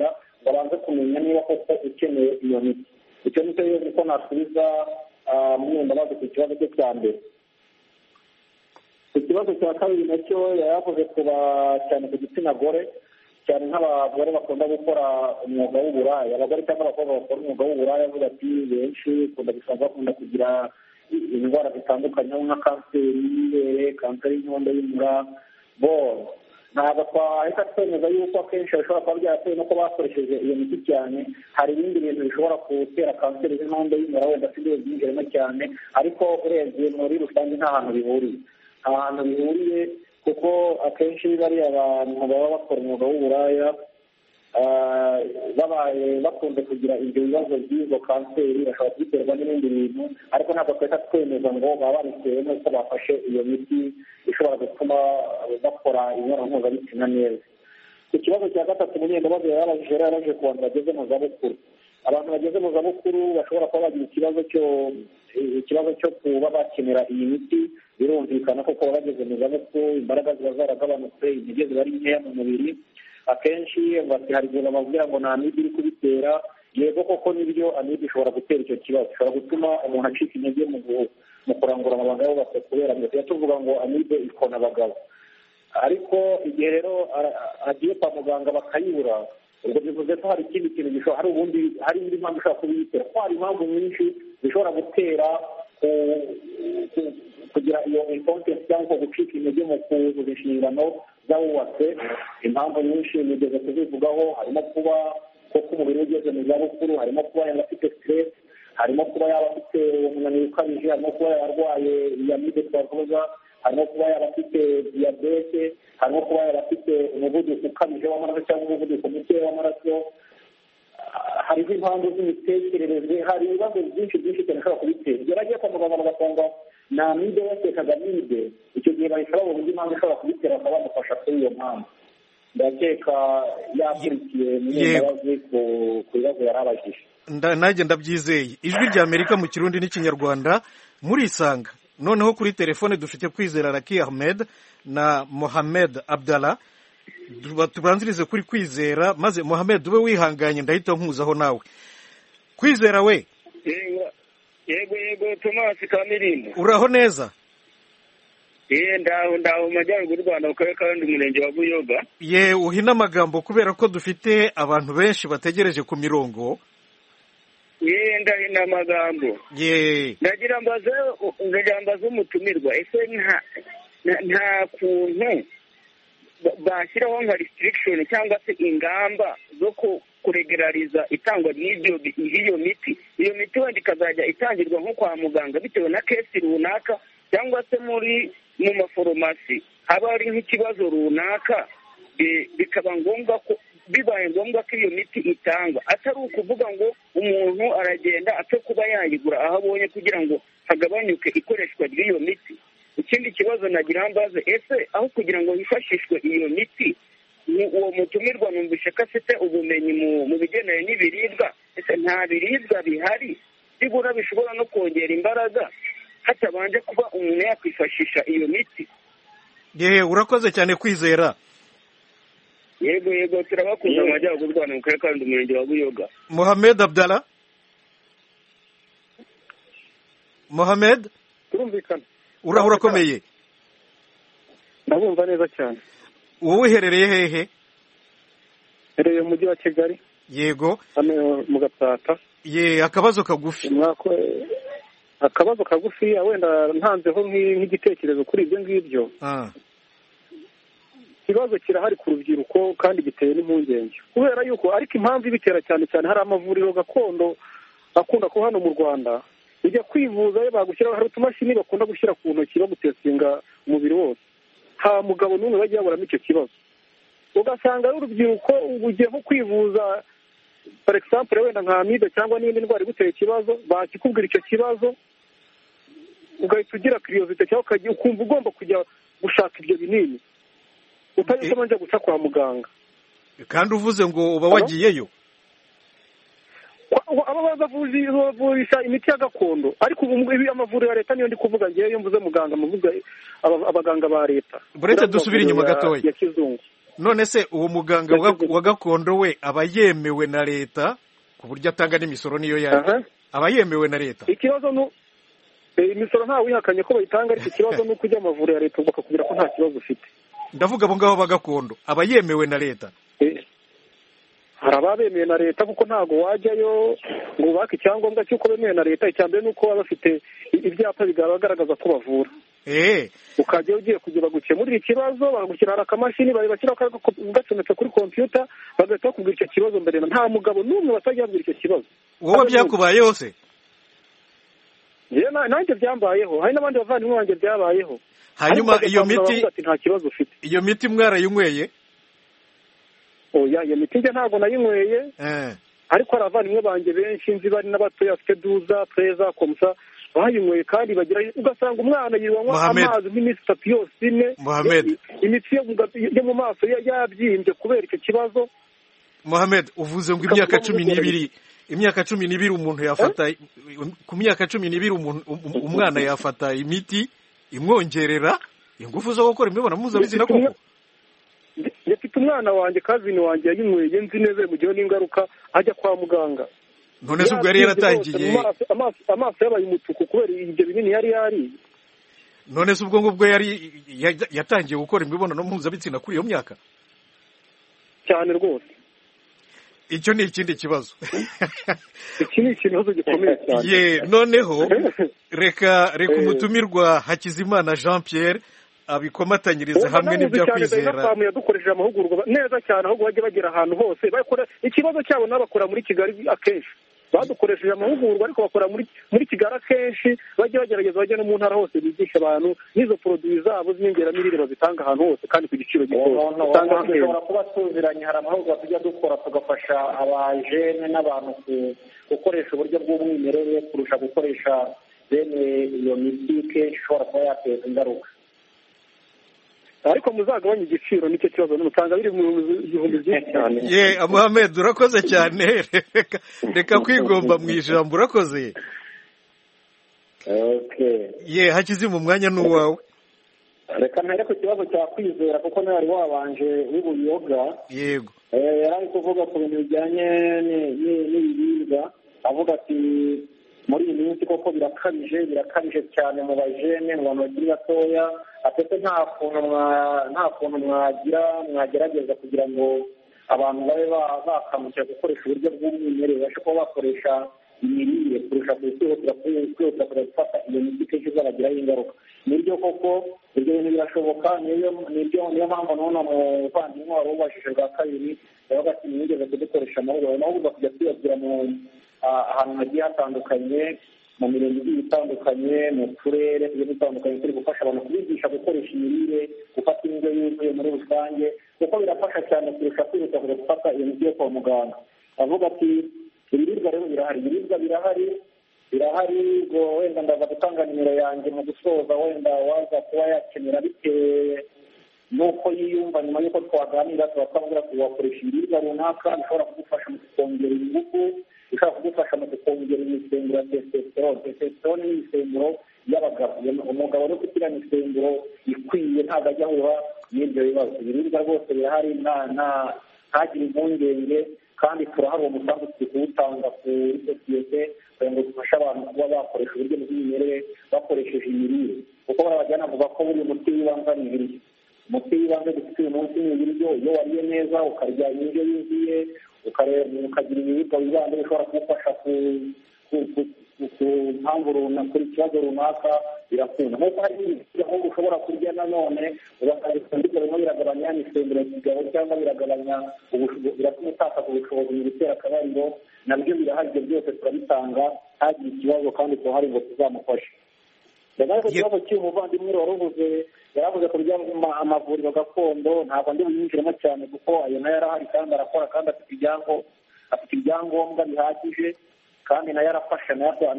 babanze kumenya niba koko ukeneye iyo miti. Icyo nicyo rero kuko nasubiza mwenda ku kibazo cye cya mbere. Ikibazo cya kabiri nacyo yavuze kuba cyane ku gitsina gore, cyane nk'abagore bakunda gukora umwuga w'uburaya, abagore cyangwa abakobwa bakora umwuga w'uburaya, avuga ati benshi bakunda kugira indwara zitandukanye nka kanseri y'ibere, kanseri y'inkondo y'umura. Ntabwo twahita twemeza yuko akenshi bishobora kuba byaratewe nuko bakoresheje iyo miti cyane. Hari ibindi bintu bishobora gutera kanseri y'inkondo y'umura, wenda si byo byinjiramo cyane, ariko urebye muri rusange nta hantu bihuriye. Ahantu bihuriye kuko akenshi bariya abantu baba bakora umwuga w'uburaya babaye bakunze kugira ibyo bibazo by'izo kanseri, bashobora kubiterwa n'ibindi bintu, ariko ntabwo twahita twemeza ngo baba babitewe n'uko bafashe iyo miti ishobora gutuma bakora imibonano mpuzabitsina neza. Ku kibazo cya gatatu Munyendabazi yaraje ku bantu bageze mu zabukuru. Abantu bageze mu zabukuru bashobora kuba bagira ikibazo cyo kuba bakenera iyi miti. Birumvikana ko kuba bageze mu zabukuru imbaraga ziba zaragabanutse, intege ziba ari nkeya mu mubiri. Akenshi hari igihe bamubwira ngo nta amibe iri kubitera. Yego koko nibyo, amibe ishobora gutera icyo kibazo, ishobora gutuma umuntu acika intege mu kurangura amabanga y'ubatse, kubera ngo tujya tuvuga ngo amibe ikona abagabo. Ariko igihe rero agiye kwa muganga bakayibura, ubwo bivuze ko hari ikindi kintu gishobora, hari indi mpamvu ishobora kubiyitera, ko hari impamvu nyinshi zishobora gutera kugira iyo incontinence cyangwa gucika intege mu kuzuza inshingano z'abubatse. Impamvu nyinshi nigeze kuzivugaho, harimo kuba koko umubiri ugeze mu zabukuru, harimo kuba yaba afite stress, harimo kuba yaba afite umunaniro ukabije, harimo kuba yarwaye amibe twavuga, harimo kuba yaba afite diyabete, harimo kuba yaba afite umuvuduko ukabije w'amaraso cyangwa umuvuduko muke w'amaraso. Hariho impamvu z'imitekerereze, hari ibibazo byinshi cyane bishobora kubitera. Igihe bagiye kwa muganga bagasanga ni amibe yakekaga amibe, icyo gihe bahita babona indi mpamvu ishobora kubitera, bakaba bamufasha kuri iyo mpamvu. Ndakeka yakurikiye Munyendabazi ku bibazo yari abajije. Nanjye ndabyizeye. Ijwi rya Amerika mu Kirundi n'Ikinyarwanda murisanga. Noneho kuri telefone dufite Kwizera Raki Ahmed na Mohamed Abdallah. Tubanzirize kuri Kwizera, maze Mohamed ube wihanganye ndahita nkuzaho nawe. Kwizera we. Yego Thomas Kamirimbo. Uraho neza? Ndaho mu majyaruguru y'u Rwanda, mu karere ka Rundi, umurenge wa Buyoga. Uhina amagambo kubera ko dufite abantu benshi bategereje ku mirongo. Ndahina amagambo. Ndagira mbaze umutumirwa, ese nta kuntu bashyiraho nka restriction cyangwa se ingamba zo kuregerariza itangwa ry'iyo miti. Iyo miti wenda ikazajya itangirwa nko kwa muganga bitewe na kesi runaka, cyangwa se mu maforomasi haba hari nk'ikibazo runaka, bikaba ngombwa ko bibaye ngombwa ko iyo miti itangwa, atari ukuvuga ngo umuntu aragenda apfe kuba yayigura aho abonye kugira ngo hagabanyuke ikoreshwa ry'iyo miti. Ikindi kibazo nagira mbaze, ese aho kugira ngo hifashishwe iyo miti, uwo mutumirwa numvise ko afite ubumenyi mu bigendanye n'ibiribwa, ese nta biribwa bihari bigura bishobora no kongera imbaraga hatabanje kuba umuntu yakwifashisha iyo miti? Urakoze cyane Kwizera. Yego turabakunda mu majyaruguru y'u Rwanda, mu karere ka Rundi, umurenge wa Buyoga. Mohamed Abdallah. Mohamed, turumvikana? Urakomeye? Ndabumva neza cyane. Wowe uherereye hehe? Herereye mu mujyi wa Kigali. Yego. Hano mu Gatsata. Akabazo kagufi. Akabazo kagufi wenda ntanzeho nk'igitekerezo kuri ibyo ngibyo. Ikibazo kirahari ku rubyiruko kandi giteye n'impungenge, kubera yuko ariko impamvu ibitera cyane hari amavuriro gakondo akunda ko hano mu Rwanda ujya kwivuza bagushyiraho, hari utumashini bakunda gushyira ku ntoki bagutesinga umubiri wose, nta mugabo n'umwe bajya yaburamo icyo kibazo. Ugasanga ari urubyiruko ugiye nko kwivuza for example wenda nka amibe cyangwa n'indi ndwara iguteye ikibazo, bakikubwira icyo kibazo ugahita ugira curiosity cyangwa ukumva ugomba kujya gushaka ibyo binini utageze njya guca kwa muganga. Kandi uvuze ngo uba wagiyeyo? Aba bavurisha imiti ya gakondo, ariko ubu amavuriro ya leta niyo ndi kuvuga ngewe, iyo mvuze muganga muvuga abaganga ba leta. Buretse dusubira inyuma gatoya. Ya kizungu. none se uwo muganga wa gakondo we aba yemewe na leta ku buryo atanga n'imisoro niyo yayo aba yemewe na leta? Ikibazo ni imisoro ntawe wihakanye ko bayitanga, ariko ikibazo ni uko ujya amavuriro ya leta bakakubwira ko nta kibazo ufite. Ndavuga abo ngabo ba gakondo aba yemewe na leta? Hari ababemewe na leta kuko ntabwo wajyayo ngo ubake icyangombwa cy'uko bemewe na leta. Icya mbere ni uko baba bafite ibyapa bigaragaza ko bavura. Ukajya ugiye kugira bagukemurira ikibazo, bagushyira akamashini bashyiraho gacometse kuri kompiyuta, bagahita bakubwira icyo kibazo mbere. Nta mugabo n'umwe batajya babwira icyo kibazo. Wowe byakubayeho se? Nanjye byambayeho, hari n'abandi bavandimwe banjye byabayeho. Hanyuma iyo miti nta kibazo ufite. Iyo miti mwarayinyweye? Oya, iyo miti njye ntabwo nayinyweye, ariko hari abavandimwe banjye benshi nzi bari n'abatoya bafite 12, 13 komsa bayinyweye, kandi bagira ugasanga umwana yinywa amazi nk'iminsi 3 yose ine. Imitsi yo mu maso yabyimbye kubera icyo kibazo. Mohamed, uvuze ngo imyaka 12 umuntu yafata, ku myaka 12 umwana yafata imiti imwongerera ingufu zo gukora imibonano mpuzabitsina koko? Yafite umwana wanjye, kazini wanjye yayinyweye, nzi neza mu gihe n'ingaruka ajya kwa muganga. None se ubwo yari yaratangiye amaso yabaye umutuku kubera ibyo binini yari yariye. None se ubwo ngubwo yari yatangiye gukora imibonano mpuzabitsina kuri iyo myaka? Cyane rwose. Icyo ni ikindi kibazo. Iki ni ikibazo gikomeye cyane. Noneho reka umutumirwa Hakizimana Jean Pierre abikomatanyiriza hamwe n'ibyo kwizera. Yadukoresheje amahugurwa neza cyane, ahubwo bajye bagera ahantu hose bakora ikibazo cyabo n'abakora muri Kigali akenshi. Badukoresheje amahugurwa ariko bakora muri Kigali akenshi, bajye bagerageza bajye no mu ntara hose bigisha abantu n'izo produits zabo z'inyongeramirire bazitanga ahantu hose kandi ku giciro gito. Dushobora kuba tuziranye, hari amahugurwa tujya dukora tugafasha abajene n'abantu gukoresha uburyo bw'umwimerere kurusha gukoresha bene iyo miti kenshi ishobora kuba yateza ingaruka. Ariko muzagabanya igiciro, nicyo kibazo n'utanga biri mu bihumbi byinshi cyane. Mohamed, urakoze cyane. Reka kwigomba mu ijambo, urakoze. Hakizi mu mwanya n'uwawe. Reka mpere ku kibazo cya kwizera kuko nawe wari wabanje w'ubuyoga. Yego. Yari ari kuvuga ku bintu bijyanye n'ibiribwa, avuga ati muri iyi minsi koko birakabije cyane mu bajene, mu bantu bakiri batoya. Atetse nta kuntu mwagerageza kugira ngo abantu babe bakamukira gukoresha uburyo bw'umwimerere, bashe kuba bakoresha imirire kurusha kwihutira kujya gufata iyo miti kenshi izabagiraho ingaruka. Nibyo koko ibyo bintu birashoboka, niyo mpamvu none umuvandimwe wari ubajije bwa kabiri yavuga ati mwigeze kudukoresha amahugurwa kujya twiyabwira ahantu hagiye hatandukanye, mu mirenge igiye itandukanye, mu turere tugiye dutandukanye, turi gufasha abantu kubigisha gukoresha imirire, gufata indyo yuzuye muri rusange, kuko birafasha cyane kurusha kwihuta kujya gufata iyo miti yo kwa muganga. Avuga ati ibiribwa rero birahari ngo wenda ndaza gutanga nimero yanjye mu gusoza, wenda waza kuba yakenera bitewe nuko yiyumva nyuma y'uko twaganira tuba twavuga ati wakoresha ibiribwa runaka bishobora kugufasha mu kongera ingufu, bishobora kugufasha mu kongera imisemburo ya testosterone. Testosterone ni imisemburo y'abagabo. Umugabo uri kugira imisemburo ikwiye ntabwo ajya ahura n'ibyo bibazo. Ibiribwa rwose birahari, ntagire impungenge, kandi turahari uwo musanzu turi kuwutanga kuri sosiyete kugira ngo dufashe abantu kuba bakoresha uburyo bw'imimerere bakoresheje imirire, kuko barabajyana bavuga ko buri muti w'ibanze ni ibiryo. Umuti w'ibanze dufite uyu munsi ni ibiryo. Iyo wariye neza ukarya indyo yuzuye, ukagira ibiribwa wibanda bishobora kugufasha ku mpamvu runaka, kuri ikibazo runaka, birakunda. Nk'uko hari ibiryo ushobora kurya nanone ugasanga ibiryo bimwe biragabanya imisemburo y'ikigabo cyangwa biratuma utakaza ubushobozi mu gutera akabariro, nabyo birahari. Ibyo byose turabitanga, ntagire ikibazo, kandi turahari ngo tuzamufashe. Ndabona ko ikibazo cy'uyu muvandimwe wari uvuze, yaravuze ku by'amavuriro gakondo, ntabwo ndi buyinjiremo cyane kuko ayo nayo arahari kandi arakora kandi afite ibyangombwa bihagije, kandi nayo arafasha,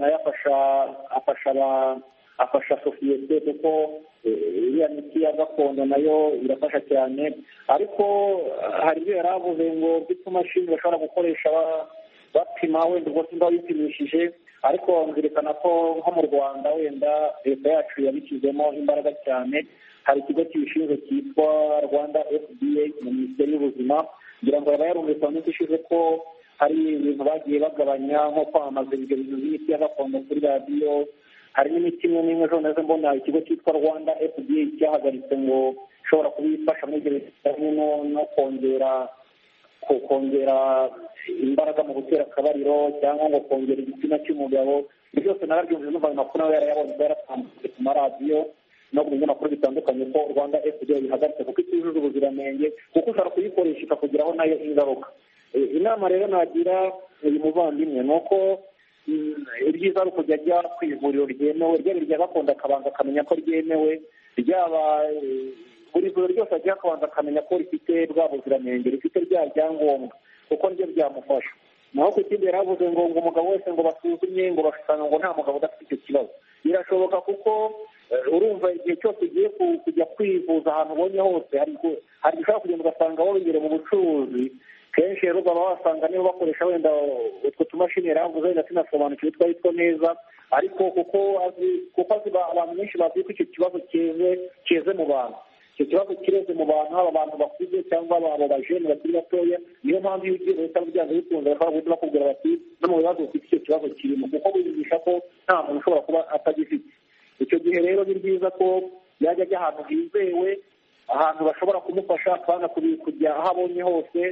afasha sosiyete kuko iriya miti ya gakondo nayo irafasha cyane. Ariko hari ibyo yari avuze ngo by'utumashini bashobora gukoresha bapima, wenda ubwo simba bipimishije, ariko nzirikana ko nko mu Rwanda wenda leta yacu yabishyizemo imbaraga cyane. Hari ikigo kibishinzwe cyitwa Rwanda FDA mu Minisiteri y'Ubuzima, kugira ngo yaba yarumvise mu minsi ishize ko hari ibintu bagiye bagabanya nko kwamamaza ibyo bintu by'imiti ya gakondo kuri radiyo. Hari n'imiti imwe n'imwe ejo nazo mbona ikigo cyitwa Rwanda FDA cyahagaritse ngo ishobora kubifasha muri ibyo bijyanye no kongera imbaraga mu gutera akabariro cyangwa ngo kongera igitsina cy'umugabo. Ibyo byose narabyumvise numva ayo makuru nawe yarayabonye yaratambutse ku maradiyo no ku binyamakuru bitandukanye ko Rwanda FDA ihagaritse kuko itujuje ubuziranenge, kuko ushobora kuyikoresha ikakugiraho nayo ingaruka. Inama rero nagira uyu muvandimwe ni uko ibyiza ari ukujya ajya ku ivuriro ryemewe, ryaba irya gakondo akabanza akamenya ko ryemewe, ryaba buri vuriro ryose ajya akabanza akamenya ko rifite bwa buziranenge, rifite rya ryangombwa, kuko nibyo byamufasha. naho ku kindi yaravuze ngo umugabo wese ngo basuzumye ngo basanga ngo nta mugabo udafite icyo kibazo. Birashoboka kuko urumva igihe cyose ugiye kujya kwivuza ahantu ubonye hose hari ushobora kugenda ugasanga wongere mu bucuruzi. Kenshi rero ukaba wasanga niba bakoresha wenda utwo tumashini yaravuze wenda sinasobanukiwe twari two neza, ariko kuko abantu benshi bazi ko icyo kibazo cyeze mu bantu. Icyo kibazo kireze mu bantu, haba abantu bakuze cyangwa abo bajene bakiri batoya. Niyo mpamvu iyo ugiye leta byanze bikunze bashobora guhita bakubwira bati no mu bibazo ufite icyo kibazo kirimo, kuko bigisha ko nta muntu ushobora kuba atagifite. Icyo gihe rero ni byiza ko yajya ajya ahantu hizewe, ahantu bashobora kumufasha kandi kujya aho abonye hose,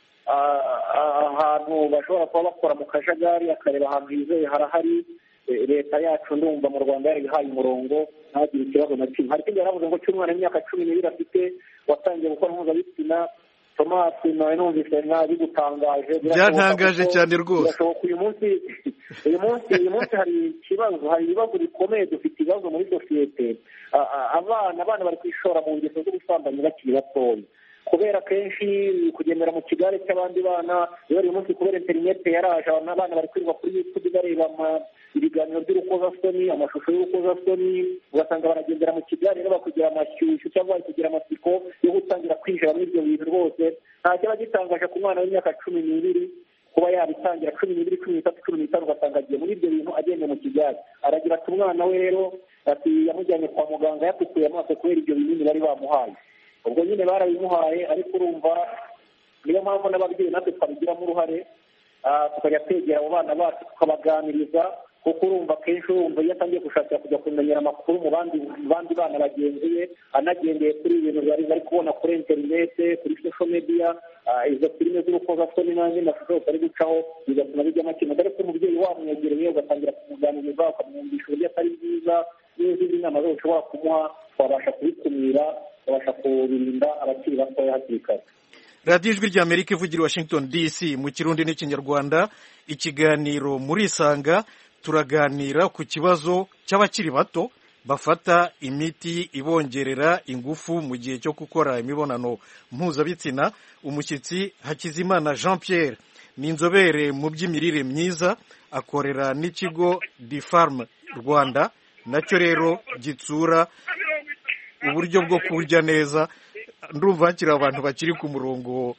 ahantu bashobora kuba bakora mu kajagari akareba ahantu hizeye harahari. Leta yacu ndumva mu Rwanda yarihaye umurongo ntagire ikibazo na kimwe. Hari ikindi yaravuze ngo cy'umwana w'imyaka 12 afite watangiye gukora mpuzabitsina. Thomas nawe numvise bigutangaje, byantangaje cyane rwose. Uyu munsi hari ibibazo bikomeye, dufite ibibazo muri sosiyete. Abana bari kwishora mu ngeso z'ubusambanyi bakiri batoya, kubera kenshi kugendera mu kigare cy'abandi bana. Rero uyu munsi kubera interineti yaraje, abana bari kwirirwa kuri YouTube bareba ibiganiro by'urukozasoni, amashusho y'urukozasoni, ugasanga baragendera mu kigare rero bakugira amashyushyu cyangwa bari kugira amatsiko yo gutangira kwinjira muri ibyo bintu rwose. Nta kiba gitangaje ku mwana w'imyaka 12 kuba yabitangira 12, 13, 15 ugasanga agiye muri ibyo bintu agenda mu kigare. Aragira ati umwana we rero ati yamujyanye kwa muganga yatukuye amaso kubera ibyo binini bari bamuhaye. Ubwo nyine barabimuhaye, ariko urumva niyo mpamvu n'ababyeyi natwe twabigiramo uruhare, tukajya twegera abo bana bacu tukabaganiriza, kuko urumva kenshi iyo atangiye gushakira kujya kumenyera amakuru mu bandi bana bagenzi be, anagendeye kuri ibintu bari kubona kuri interinete, kuri social media, izo filime z'urukozasoni n'andi mashusho yose ari gucaho, bigatuma bijyamo ikintu. Ariko umubyeyi wamwegereye ugatangira kumuganiriza, ukamwumvisha uburyo atari bwiza, n'izindi nama zose ushobora kumuha, twabasha kubikumira, babasha kubirinda abakiri batoya hakiri kare. radiyo ijwi ry'Amerika ivugira i Washington DC mu Kirundi n'Ikinyarwanda. Ikiganiro murisanga, turaganira ku kibazo cy'abakiri bato bafata imiti ibongerera ingufu mu gihe cyo gukora imibonano mpuzabitsina. Umushyitsi Hakizimana Jean Pierre ni inzobere mu by'imirire myiza, akorera n'ikigo DIFARM Rwanda, nacyo rero gitsura uburyo bwo kurya neza. Ndumva hakiri abantu bakiri ku murongo,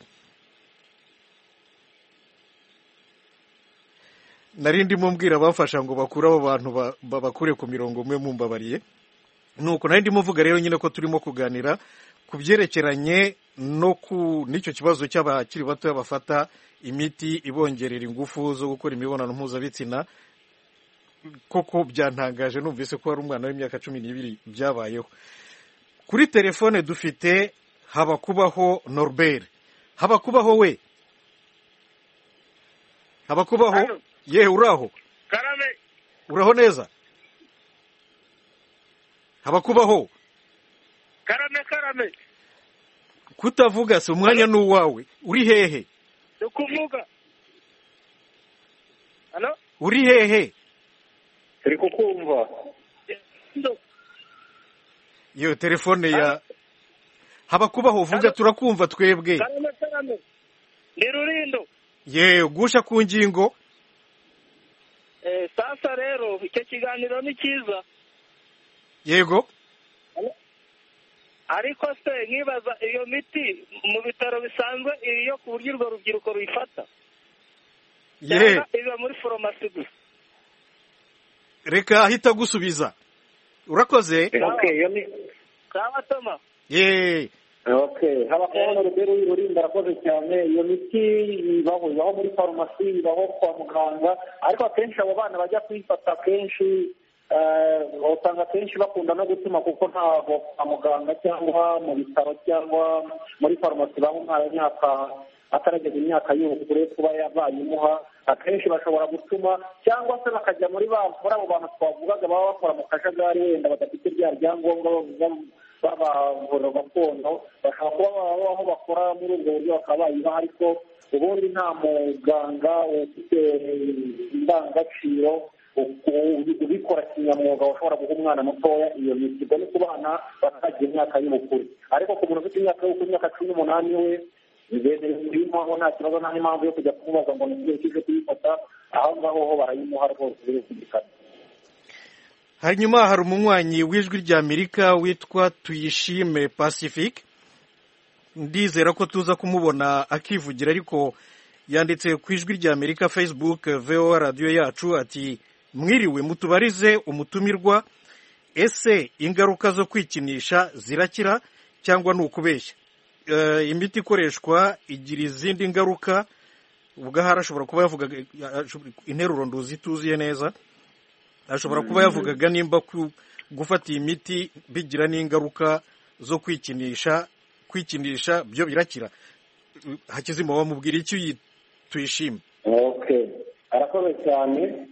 nari ndimo mbwira bafasha ngo bakure abo bantu babakure ku mirongo mwe mumbabariye. Nuko nari ndimo mvuga rero nyine ko turimo kuganira ku byerekeranye n'icyo kibazo cy'abakiri bato bafata imiti ibongerera ingufu zo gukora imibonano mpuzabitsina. Koko byantangaje numvise ko hari umwana w'imyaka 12 byabayeho. Kuri telefone dufite Habakubaho Norbert. Habakubaho we, Habakubaho, ye uraho? Karame. Uraho neza? Habakubaho. Karame. Kutavuga se umwanya n'uwawe. Uri hehe? Ukuvuga. Halo? Uri hehe? Turi kukumva. Yo telefone ya Habakubaho, vuga turakumva twebwe. Karame. Ni Rurindo. Ye gusha ku ngingo. Sasa rero icyo kiganiro ni cyiza. Yego. Ariko se nkibaza iyo miti mu bitaro bisanzwe iyo ku buryo urwo rubyiruko ruyifata. Ye. Iba muri farumasi gusa. reka ahita agusubiza urakoze. sawa Toma. haba kubona urugero urinda arakoze cyane. Iyo miti ibaho muri farumasi, ibaho kwa muganga, ariko akenshi abo bana bajya kuyifata akenshi usanga akenshi bakunda no gutuma, kuko ntabwo kwa muganga cyangwa mu bitaro cyangwa muri farumasi baha umwana w'imyaka atarageza imyaka y'ubukure kuba bayimuha. Akenshi bashobora gutuma cyangwa se bakajya muri abo bantu twavugaga baba bakora mu kajagari, wenda badafite bya ryangombwa b'abavura gakondo, bashobora kuba aho bakora muri ubwo buryo bakaba bayibaha, ariko ubundi nta muganga ufite indangagaciro ubikora kinyamwuga ushobora guha umwana mutoya iyo miti. ubwo ni ku bana batagira imyaka y'ubukure, ariko ku muntu ufite imyaka y'ubukure, imyaka 18 we birimo nta kibazo, nta n'impamvu yo kujya kumubaza ngo ni igihe kije kuyifata. aho ngaho ho barayimuha rwose biri ku gikata. hanyuma hari umunywanyi w'ijwi ry'Amerika witwa Tuyishime Pacifique, ndizera ko tuza kumubona akivugira, ariko yanditse ku ijwi ry'Amerika Facebook VOA radiyo yacu ati mwiriwe, mutubarize umutumirwa, ese ingaruka zo kwikinisha zirakira cyangwa ni ukubeshya? Imiti ikoreshwa igira izindi ngaruka, ubwo harashobora kuba yavuga interuro nduzi tuziye neza, ashobora kuba yavugaga nimba gufata iyi miti bigira n'ingaruka zo kwikinisha byo birakira. Hakizima wamubwira icyo Tuyishime? arakoze cyane.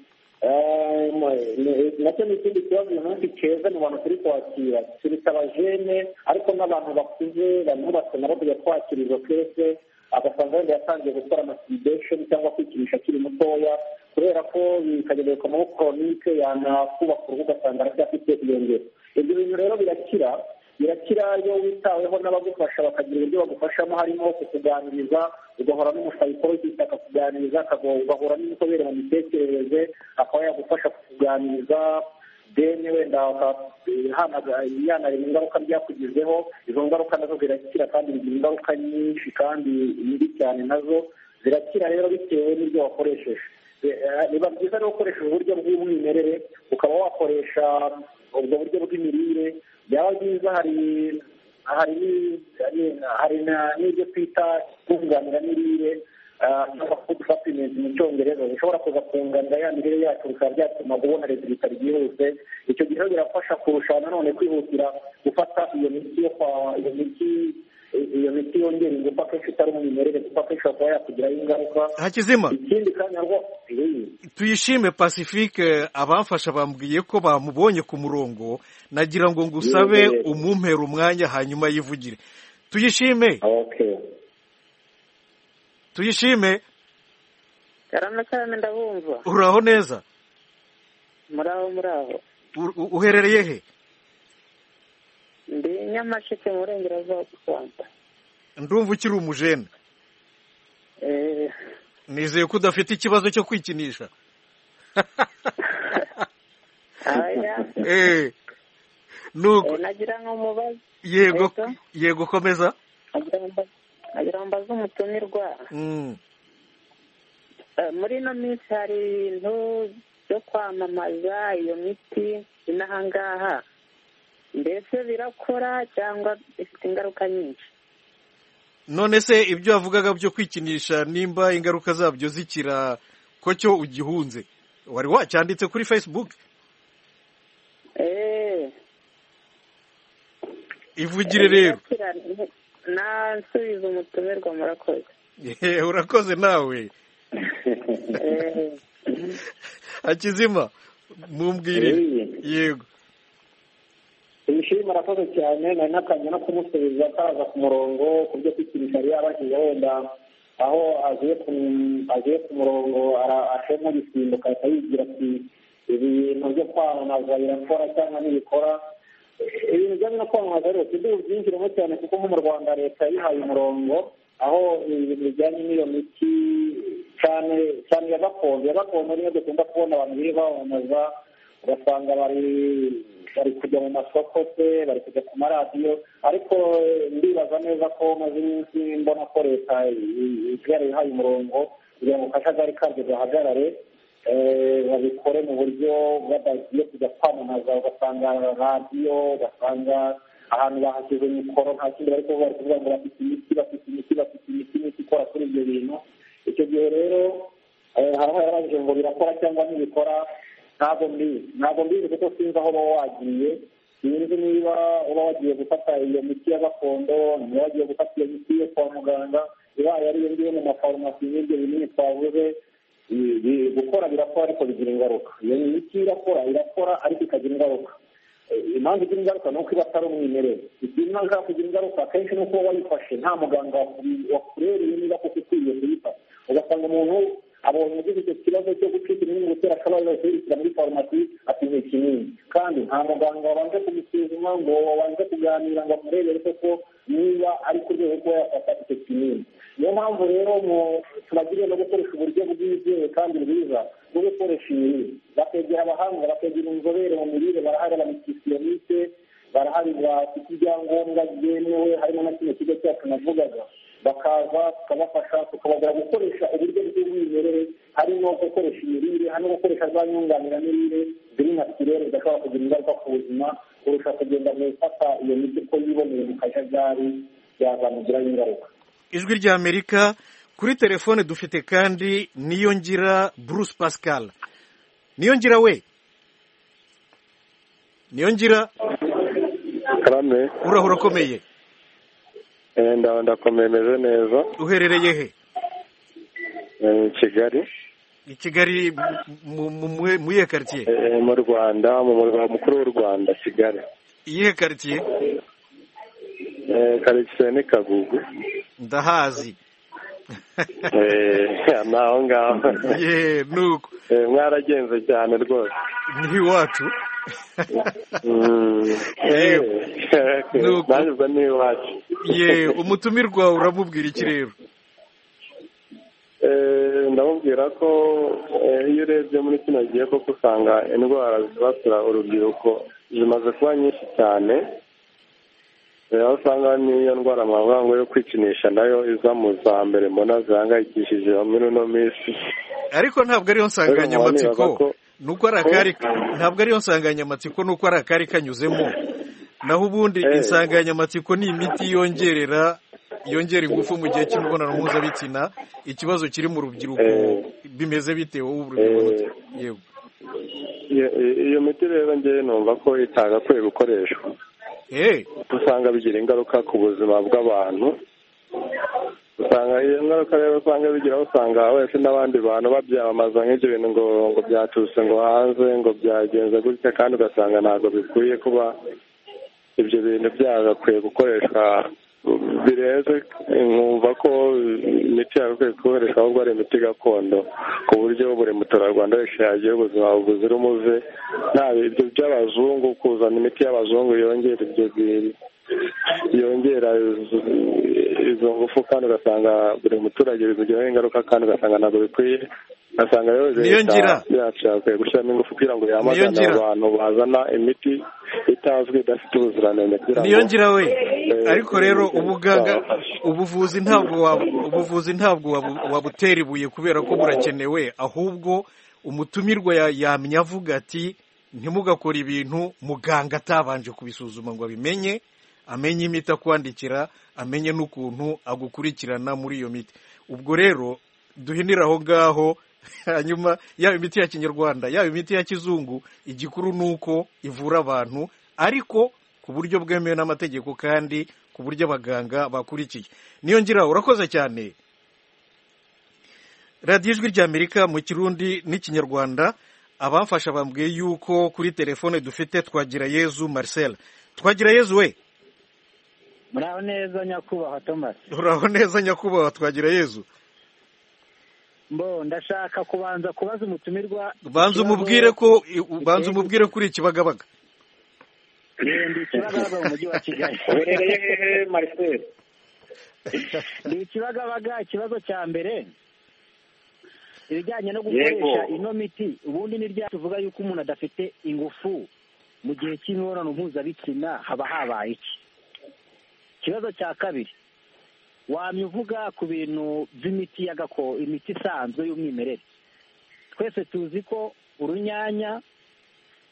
nacyo ni ikindi kibazo uyu munsi cyeza mu bantu turi kwakira, turita abajene ariko n'abantu bakuze banubatse nabo tujya twakira izo kese, agasanga wenda yatangiye gukora masturbation cyangwa kwikinisha akiri mutoya, kubera ko bikagereka mu koronike yanakubaka uruhu ugasanga aracyafite iyo ngero. ibyo bintu rero birakira iyo witaweho n'abagufasha bakagira uburyo bagufashamo, harimo kukuganiriza, ugahora n'umusayikologiste akakuganiriza, ugahura n'inzobere mu mitekerereze akaba yagufasha kukuganiriza, deni wenda yanareba ingaruka byakugizeho. izo ngaruka nazo zirakira kandi bigira ingaruka nyinshi kandi mbi cyane, nazo zirakira rero bitewe n'ibyo wakoresheje. biba byiza rero gukoresha uburyo bw'umwimerere, ukaba wakoresha ubwo buryo bw'imirire. byaba byiza hari n'ibyo twita kunganiramirire cyangwa food supplement mu cyongereza, bishobora kuza kunganira ya mirire yacu bikaba byatuma ubona resultat byihuse. icyo gihe birafasha kurusha nanone kwihutira gufata iyo miti yongera ingufu akenshi itari umwimerere, kuko akenshi kuba yakugiraho ingaruka. Hakizima, ikindi kandi Tuyishime Pacifique abamfasha bambwiye ko bamubonye ku murongo, nagira ngo ngusabe umumpera umwanya hanyuma yivugire. Tuyishime. Tuyishime. Karame ndabumva. Uraho neza? Muraho. Uherereye he? Ndi Nyamasheke mu Burengerazuba bw'u Rwanda. Ndumva ukiri umujene. Nizeye ko udafite ikibazo cyo kwikinisha. Nuko nagira ngo mubaze. Yego komeza. Nagira ngo mbaze umutumirwa. Muri ino minsi hari ibintu byo kwamamaza iyo miti inahangaha, mbese birakora cyangwa bifite ingaruka nyinshi? None se ibyo wavugaga byo kwikinisha nimba ingaruka zabyo zikira, ko cyo ugihunze wari wacyanditse kuri Facebook? Ivugire rero. Nasubiza umutumirwa, murakoze. Urakoze nawe. Hakizima mumbwire. Yego. Tuyishime arakoze cyane, nari nakanye no kumusubiza akaza ku murongo ku byo kwikinisha yari yabashije, wenda aho agiye ku murongo ashemo gisimbuka ahita yigira ati ibintu byo kwamamaza birakora cyangwa ntibikora. ibintu bijyanye no kwamamaza rero tubyinjiramo cyane, kuko nko mu Rwanda leta yihaye umurongo aho ibintu bijyanye n'iyo miti cyane ya gakondo niyo dukunda kubona abantu biri bamamaza, ugasanga bari kujya mu masoko se, bari kujya ku maradiyo, ariko ndibaza neza ko maze iminsi mbona ko leta isigaye ihaye umurongo kugira ngo akajagari kabyo gahagarare, babikore mu buryo badagiye kujya kwamamaza, ugasanga radiyo, ugasanga ahantu bahashyize mikoro nta kindi bari kuvuga ngo bafite imiti ikora kuri ibyo bintu. Icyo gihe rero haba yarabanje ngo birakora cyangwa ntibikora, ntabwo mbizi kuko sinzi aho uba wagiye, sinzi niba uba wagiye gufata iyo miti ya gakondo, niba wagiye gufata iyo miti yo kwa muganga, ibaye ari iyo ngiyo mu mafarumasi n'ibyo binini twavuze. Gukora birakora ariko bigira ingaruka. Iyo miti irakora ariko ikagira ingaruka. Impamvu igira ingaruka ni uko iba atari umwimerere. Igihe imaze kugira ingaruka akenshi ni uko wayifashe nta muganga wakurereye niba kuko ukwiye kuyifata, ugasanga umuntu abonye ugize icyo kibazo cyo gucika ibinini gutera akabazo yahise yishyira muri farumasi atinya ikinini, kandi nta muganga wabanje kumusuzuma ngo wabanje kuganira ngo amurebere koko niba ari ku rwego rwo yafata icyo kinini. Niyo mpamvu rero tubagiriye no gukoresha uburyo bwizewe kandi bwiza bwo gukoresha imirire, bakegera abahanga, bakegera inzobere mu mirire, barahari abanitisiyoniste, barahari bafite ibyangombwa byemewe, harimo na kino kigo cyacu navugaga, bakaza tukabafasha tukabagura gukoresha uburyo bw'umwimerere, harimo gukoresha imirire, harimo gukoresha za nyunganiramirire ziri natirere zidashobora kugira ingaruka ku buzima kurusha kugenda mu gufata iyo miti uko yiboneye mu kajagari byazamugiraho ingaruka. Ijwi ry'Amerika, kuri telefone dufite kandi Niyongira Bruce Pascal. Niyongira we, Niyongira karame, urakomeye? Ndakomeye, meze neza. Uherereye he? Kigali. I Kigali mu iyihe quartier? Mu Rwanda, mu murwa mukuru w'u Rwanda, Kigali. Iyihe quartier? Quartier ni Kagugu. Ndahazi. Naho ngaho. Nuko. Mwaragenze cyane rwose. Ni iwacu. Ntabwo ni iwacu. Umutumirwa uramubwira iki rero? Ndamubwira ko iyo urebye muri kino gihe koko usanga indwara zibasira urubyiruko zimaze kuba nyinshi cyane, aho usanga n'iyo ndwara amavango yo kwikinisha nayo iza mu za mbere mbona zihangayikishije muri ino minsi. Ariko ntabwo ariyo nsanganyamatsiko, nuko ari akari, ntabwo ariyo nsanganyamatsiko, nuko ari akari kanyuzemo. Naho ubundi insanganyamatsiko ni imiti yongera ingufu mu gihe cy'imibonano mpuzabitsina. Ikibazo kiri mu rubyiruko bimeze bite wowe urubyiruko? Yego, iyo miti rero njyewe numva ko itagakwiye gukoreshwa. Usanga bigira ingaruka ku buzima bw'abantu, usanga iyo ngaruka rero usanga bigira, usanga wese n'abandi bantu babyamamaza nk'ibyo bintu ngo byaturutse ngo hanze, ngo byagenze gutya, kandi ugasanga ntabwo bikwiye kuba ibyo bintu byagakwiye gukoreshwa birenze. Nkumva ko imiti yagakwiye gukoreshwa ahubwo ari imiti gakondo, ku buryo buri muturarwanda wese yagira ubuzima buzira umuze, nta ibyo by'abazungu, kuzana imiti y'abazungu yongera izo ngufu, kandi ugasanga buri muturage bimugiraho ingaruka, kandi ugasanga ntabwo bikwiye. Ugasanga rero leta yacu yakwiye gushyiramo ingufu kugira ngo yamagane abantu bazana imiti itazwi idafite ubuziranenge. Niyongira we, ariko rero ubuvuzi ntabwo wabutera ibuye kubera ko burakenewe, ahubwo umutumirwa yamenya avuga ati ntimugakore ibintu muganga atabanje kubisuzuma ngo abimenye, amenye imiti akwandikira, amenye n'ukuntu agukurikirana muri iyo miti. Ubwo rero duhinira aho ngaho, hanyuma yaba imiti ya kinyarwanda yaba imiti ya kizungu, igikuru ni uko ivura abantu ariko ku buryo bwemewe n'amategeko kandi ku buryo abaganga bakurikiye. Niyongira urakoze cyane. Radiyo Ijwi ry'Amerika mu Kirundi n'Ikinyarwanda, abamfasha bambwiye yuko kuri telefone dufite Twagirayezu Marcel. Twagirayezu we, muraho neza nyakubahwa Thomas? Uraho neza nyakubahwa Twagirayezu. Ndashaka kubanza kubaza umutumirwa, banza umubwire kuri Kibagabaga. Ndi Kibagabaga mu mujyi wa Kigali. Uherereye hehe Marcel? Ndi Kibagabaga. Ikibazo cya mbere ibijyanye no gukoresha ino miti, ubundi ni rya tuvuga yuko umuntu adafite ingufu mu gihe cy'imibonano mpuzabitsina haba habaye iki? Ikibazo cya kabiri, wamye uvuga ku bintu by'imiti imiti isanzwe y'umwimerere. Twese tuzi ko urunyanya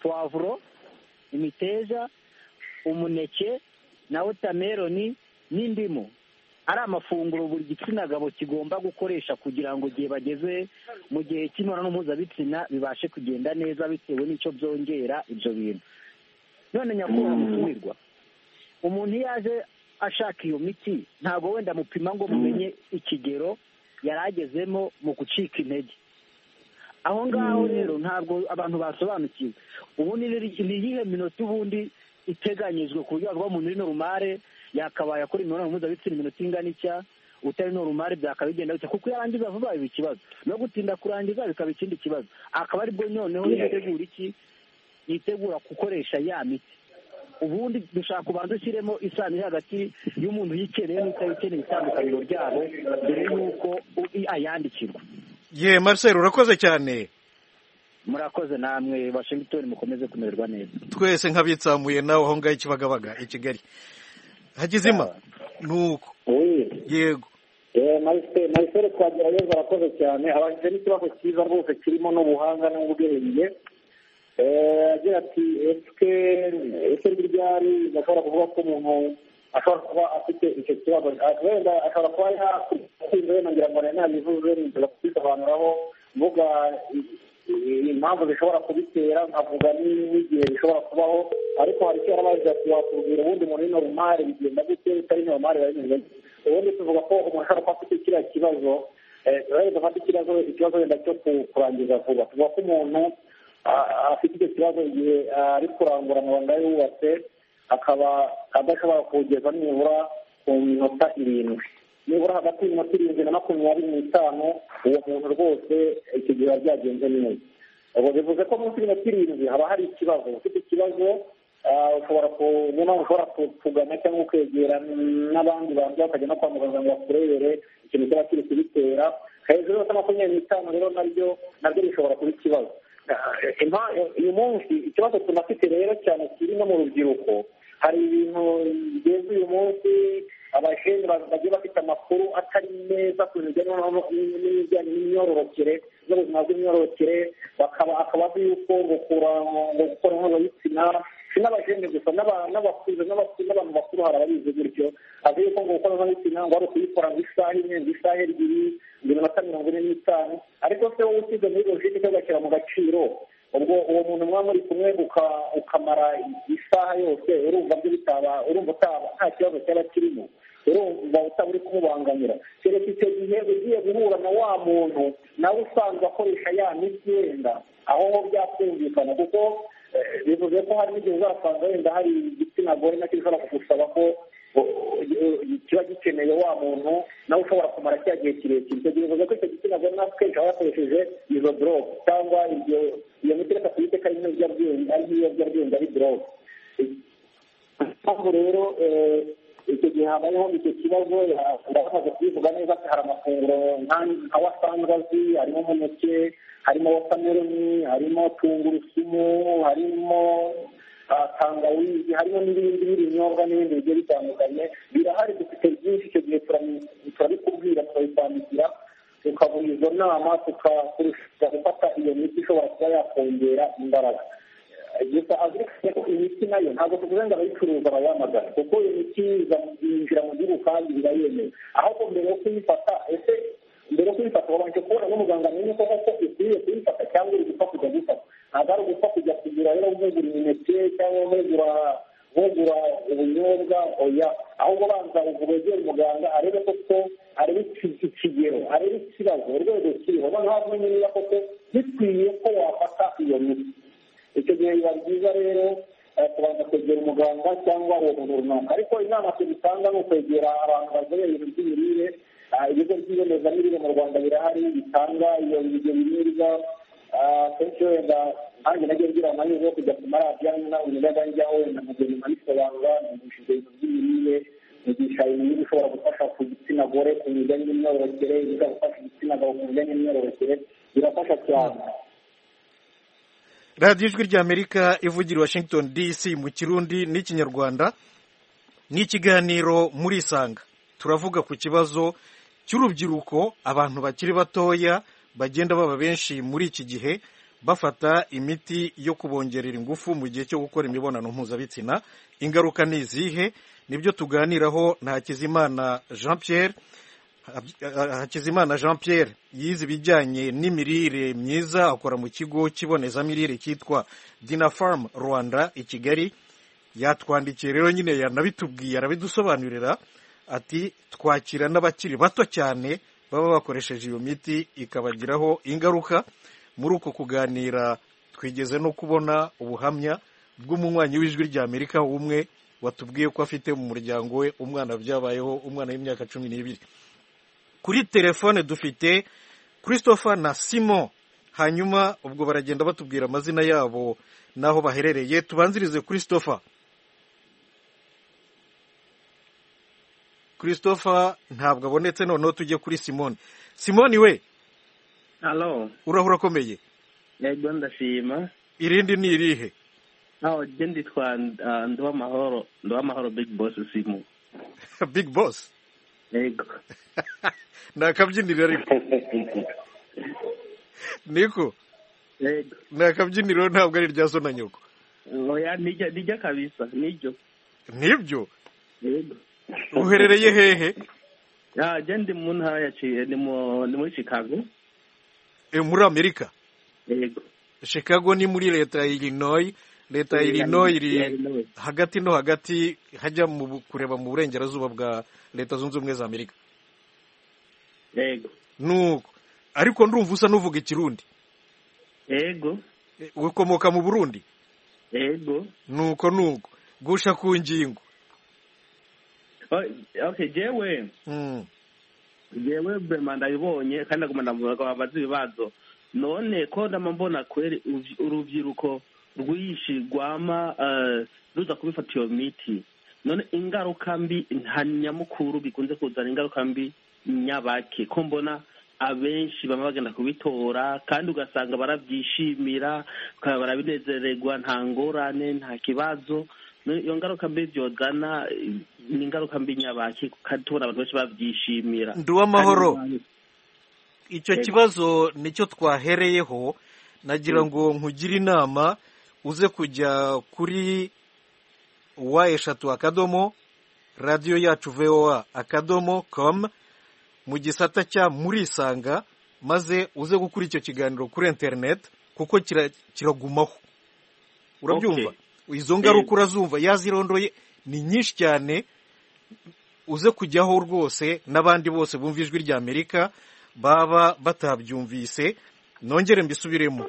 puwavuro, imiteja, umuneke na wotameroni n'indimu ari amafunguro buri gitsina gabo kigomba gukoresha kugira ngo igihe bageze mu gihe cy'imibonano mpuzabitsina bibashe kugenda neza bitewe n'icyo byongera ibyo bintu. none nyakubahwa mutumirwa, umuntu iyo aje ashaka iyo miti ntabwo wenda mupima ngo mumenye ikigero yari agezemo mu gucika intege. aho ngaho rero ntabwo abantu basobanukiwe. ubundi ni iyihe minota ubundi iteganyijwe ku buryo bavuga umuntu uri norumare yakabaye akora imibonano mpuzabitsina iminota ingana icya, utari norumare byakaba bigenda bityo, kuko yarangiza vuba biba ikibazo, no gutinda kurangiza bikaba ikindi kibazo. akaba aribwo noneho yitegura iki, yitegura gukoresha ya miti. ubundi dushaka kubanza ushyiremo isano iri hagati y'umuntu uyikeneye n'utayikeneye, itandukaniro ryabo mbere y'uko ayandikirwa. ye Marcel, urakoze cyane. murakoze namwe Washington, mukomeze kumererwa neza. twese nk'abitsamuye nawe aho ngaho Kibagabaga i Kigali. Hagizima nuko yego Marcel twagerageza, arakoze cyane, abajije n'ikibazo cyiza rwose kirimo n'ubuhanga n'ubwenge. agira ati ese ryari bashobora kuvuga ko umuntu ashobora kuba afite icyo kibazo, wenda ashobora kuba yakwirinda, wenda ngira ngo nabivuze nza kubisobanuraho, mvuga impamvu zishobora kubitera, nkavuga n'igihe bishobora kubaho. ariko hari icyo yarabaje ati watubwira ubundi umuntu uri norumare bigenda gute, utari norumare bimeze. ubundi tuvuga ko umuntu ashobora kuba afite kiriya kibazo, wenda afite ikibazo wenda cyo kurangiza vuba. tuvuga ko umuntu afite icyo kibazo igihe ari kurangura amabanga yubatse, akaba adashobora kuwugeza nibura ku minota 7, nibura hagati y'iminota 7 na 25. uwo muntu rwose icyo gihe byagenze neza. ubwo bivuze ko munsi y'iminota 7 haba hari ikibazo. ufite ikibazo ushobora kugana cyangwa kwegera n'abandi bantu bakajya no kwa muganga ngo bakurebere ikintu cyaba kiri kubitera. hejuru y'aho 25 rero nabyo bishobora kuba ikibazo. uyu munsi ikibazo tunafite rero cyane kiri no mu rubyiruko, hari ibintu bigeze uyu munsi abajene bagiye bafite amakuru atari meza ku bintu bijyanye n'imyororokere n'ubuzima bw'imyororokere, akaba azi yuko gukora mpuzabitsina si n'abajene gusa, n'abakuze n'abantu bakuru hari ababizi gutyo, azi yuko ngo gukora mpuzabitsina ngo ari ukuyikora ngo isaha imwe, ngo isaha ebyiri, ngo iminota 45. ariko se wowe usize muri logike ugashyira mu gaciro, ubwo uwo muntu muba muri kumwe ukamara isaha yose, urumva nta kibazo cyaba kirimo, urumva utaba uri kumubangamira. keretse icyo gihe ugiye guhura na wa muntu nawe usanzwe akoresha ya miti wenda, aho byakumvikana, kuko bivuze ko hari n'igihe uzasanga wenda hari igitsina gore nacyo gishobora kugusaba ko kiba gikeneye wa muntu nawe ushobora kumara cya gihe kirekire. icyo gihe bivuze ko icyo gitsina gore natwe kenshi aba yakoresheje izo drogue cyangwa iyo miti, reka tuyite ko ari nk'ibiyobyabwenge, ari drogue. mpamvu rero icyo gihe habayeho icyo kibazo, ndabamaze kubivuga neza. hari amafunguro nka wasanzwe azi, harimo umuneke, harimo wotameroni, harimo tungurusumu, harimo tangawizi, harimo n'ibindi binyobwa n'ibindi bigiye bitandukanye birahari. dufite byinshi, icyo gihe turabikubwira, turabitandikira, tukabuha izo nama, tukakurusha gufata iyo miti ishobora kuba yakongera imbaraga. gusa azirikanye ko imiti nayo ntabwo tuvuze ngo abayicuruza bayamagana, kuko iyo miti yinjira mu gihugu kandi birayemewe. ahubwo mbere yo kuyifata wabanje kubona n'umuganga amenye ko koko ukwiye kuyifata cyangwa uri gupfa kujya gufata. ntabwo ari ugupfa kujya kugura rero nkugura imineke cyangwa nkugura ubunyobwa, oya. ahubwo banza wegere umuganga arebe koko, arebe ikigero, arebe ikibazo, urwego kiriho, noneho amenye niba koko bikwiye ko wafata iyo miti. icyo gihe biba byiza rero kubanza kwegera umuganga cyangwa uwo muntu runaka. ariko inama tubitanga ni ukwegera abantu bazobereye ibintu by'imirire. ibigo by'ibonezamirire mu Rwanda birahari bitanga ibyo biribwa. kenshi wenda nanjye nagiye ngira amahirwe yo kujya ku maradiyo najyaga njyaho, wenda mugenda nkabisobanura, nigisha ibintu by'imirire, nigisha ibintu bishobora gufasha ku gitsina gore ku bijyanye n'imyororokere, bishobora gufasha igitsina gabo ku bijyanye n'imyororokere, birafasha cyane. radiyo ijwi ry'Amerika ivugira i Washington DC mu Kirundi n'Ikinyarwanda. ni ikiganiro muri Isanga, turavuga ku kibazo cy'urubyiruko, abantu bakiri batoya bagenda baba benshi muri iki gihe bafata imiti yo kubongerera ingufu mu gihe cyo gukora imibonano mpuzabitsina. Ingaruka ni izihe? Nibyo tuganiraho na Hakizimana Jean Pierre yize ibijyanye n'imirire myiza, akora mu kigo cy'ibonezamirire cyitwa Dinafarm Rwanda i Kigali. Yatwandikiye rero nyine yanabitubwiye, arabidusobanurira ati twakira n'abakiri bato cyane baba bakoresheje iyo miti ikabagiraho ingaruka. Muri uko kuganira twigeze no kubona ubuhamya bw'umunywanyi w'ijwi rya Amerika umwe watubwiye ko afite mu muryango we umwana byabayeho, umwana w'imyaka 12. Kuri telefone dufite Christopher na Simon, hanyuma ubwo baragenda batubwira amazina yabo naho baherereye. Tubanzirize Christopher ntabwo abonetse, noneho tujye kuri Simon. Simon we, halo, urahura komeye? Yego ndashima. Irindi ni irihe? Je nditwa Nduwamahoro Big Boss Simon. Big Boss? Yego. Nakabyinira ariko. Niko? Yego. Nakabyiniro ntabwo ari rya so na nyoko. Oya, nijya kabisa, nijyo. Nibyo? Yego. Uherereye hehe? Je ndi mu ntara yaciye, ni muri Chicago. Muri Amerika? Yego. Chicago ni muri leta ya Illinois. Leta ya Illinois iri hagati no hagati, hajya mu kureba mu burengerazuba bwa Leta Zunze Ubumwe za Amerika. Yego. Nuko ariko ndumva usa n'uvuga ikirundi. Yego. Ukomoka mu Burundi? Yego. Nuko gusha ku ngingo. Okay, jewe bema ndabibonye kandi aguma ndavuga abazi ibibazo. None ko ndamambona kweri urubyiruko rwishi rwama ruza kubifata iyo miti, none ingaruka mbi nta nyamukuru bikunze kuzana ingaruka mbi nyabake ko mbona abenshi bama bagenda kubitora kandi ugasanga barabyishimira, barabinezererwa, nta ngorane, nta kibazo. Iyo ngaruka mbi byozana ni ingaruka mbi nyabake kandi tubona abantu benshi babyishimira. Nduwamahoro, icyo kibazo nicyo twahereyeho. Nagira ngo nkugire inama uze kujya kuri wa@radioyacu.voa.com mu gisata cya murisanga, maze uze gukura icyo kiganiro kuri internet kuko kiragumaho. Urabyumva? Okay. Izo ngaruka urazumva, yazirondoye ni nyinshi cyane. Uze kujyaho rwose n'abandi bose bumva ijwi rya Amerika baba batabyumvise. Nongere mbisubiremo,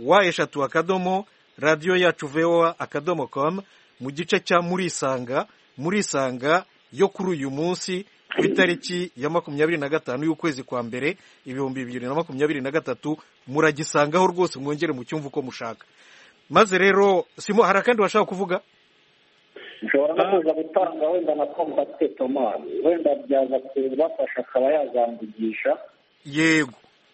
wa@radioyacu.voa.com mu gice cya murisanga yo kuri uyu munsi ku itariki ya 25 y'ukwezi kwa mbere 2023. Muragisangaho rwose, mwongere mu cyumva uko mushaka. Maze rero Simo, hari kandi washaka kuvuga? Nshobora no kuza gutanga wenda na kontakte Thomas, wenda byaza kubafasha akaba yazamvugisha. Yego,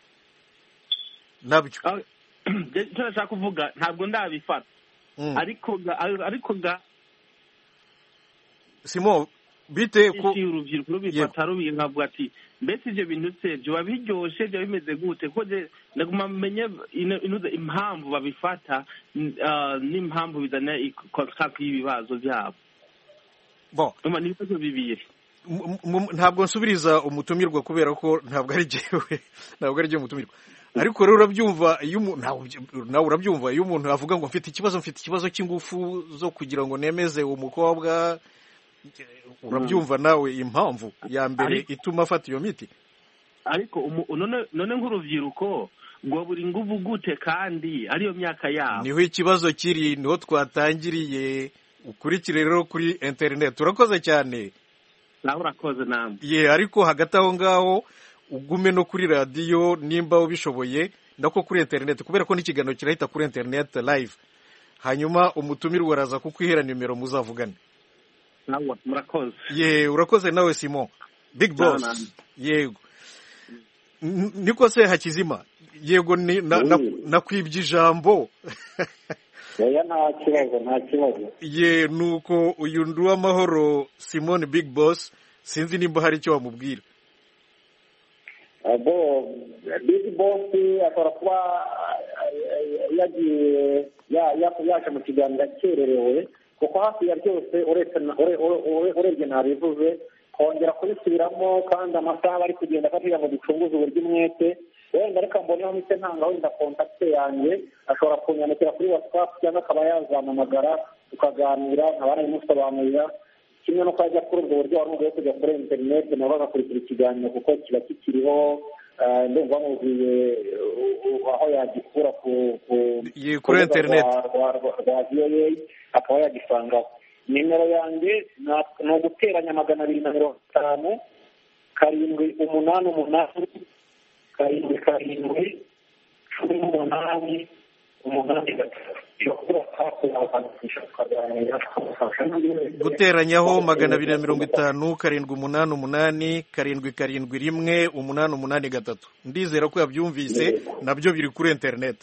nabyo nshaka kuvuga ntabwo ndabifata. ariko ga Simo, bite ko urubyiruko rubifata rubi nkavuga ati mbese ibyo bintu se byo babiryoshe, byo bimeze gute? Ko ndaguma menye inuze impamvu babifata n'impamvu bizana kontakte y'ibibazo byabo. Bo ni ibibazo bibiri. Ntabwo nsubiriza umutumirwa kubera ko ntabwo ari jewe, ntabwo ari jewe umutumirwa. Ariko rero urabyumva, nawe urabyumva iyo umuntu avuga ngo mfite ikibazo cy'ingufu zo kugira ngo nemeze umukobwa, urabyumva nawe impamvu ya mbere ituma afata iyo miti. Ariko none nk'urubyiruko ngo buri nguvu gute kandi ariyo myaka yabo? Niho ikibazo kiri, niho twatangiriye. Ukurikire rero kuri internet. Urakoze cyane. Nawe urakoze namwe. Ariko hagati aho ngaho ugume no kuri radio nimba ubishoboye, ndako kuri internet, kubera ko n'ikiganiro kirahita kuri internet live. Hanyuma umutumirwa araza kukwihera nimero muzavugane. Nawe murakoze. Urakoze nawe Simon. Big Boss. Yego. Niko se Hakizima. Yego nakwibye ijambo. Oya, nta kibazo. Nuko uyu Nduwamahoro Simon Big Boss, sinzi nimba hari icyo wamubwira. Big Boss ashobora kuba yagiye yaje mu kiganiro akererewe, kuko hafi ya byose urebye ntabivuze, kongera kubisubiramo kandi amasaha bari kugenda kugira ngo ducunguze uburyo umwete. Wenda reka mboneho mpite ntangaho wenda kontakite yanjye, ashobora kunyandikira kuri WhatsApp cyangwa akaba yazampamagara tukaganira nkaba nabimusobanurira, kimwe no kwajya kuri ubwo buryo wari ugiye kujya kuri interineti nabo bagakurikira ikiganiro kuko kiba kikiriho. Ndumva bamubwiye aho yagikura kuri interineti rwa VOA akaba yagisangaho. Nimero yanjye ni uguteranya 250 788 7 18 guteranyaho 250 788 771 883. Ndizera ko yabyumvise, nabyo biri kuri interineti.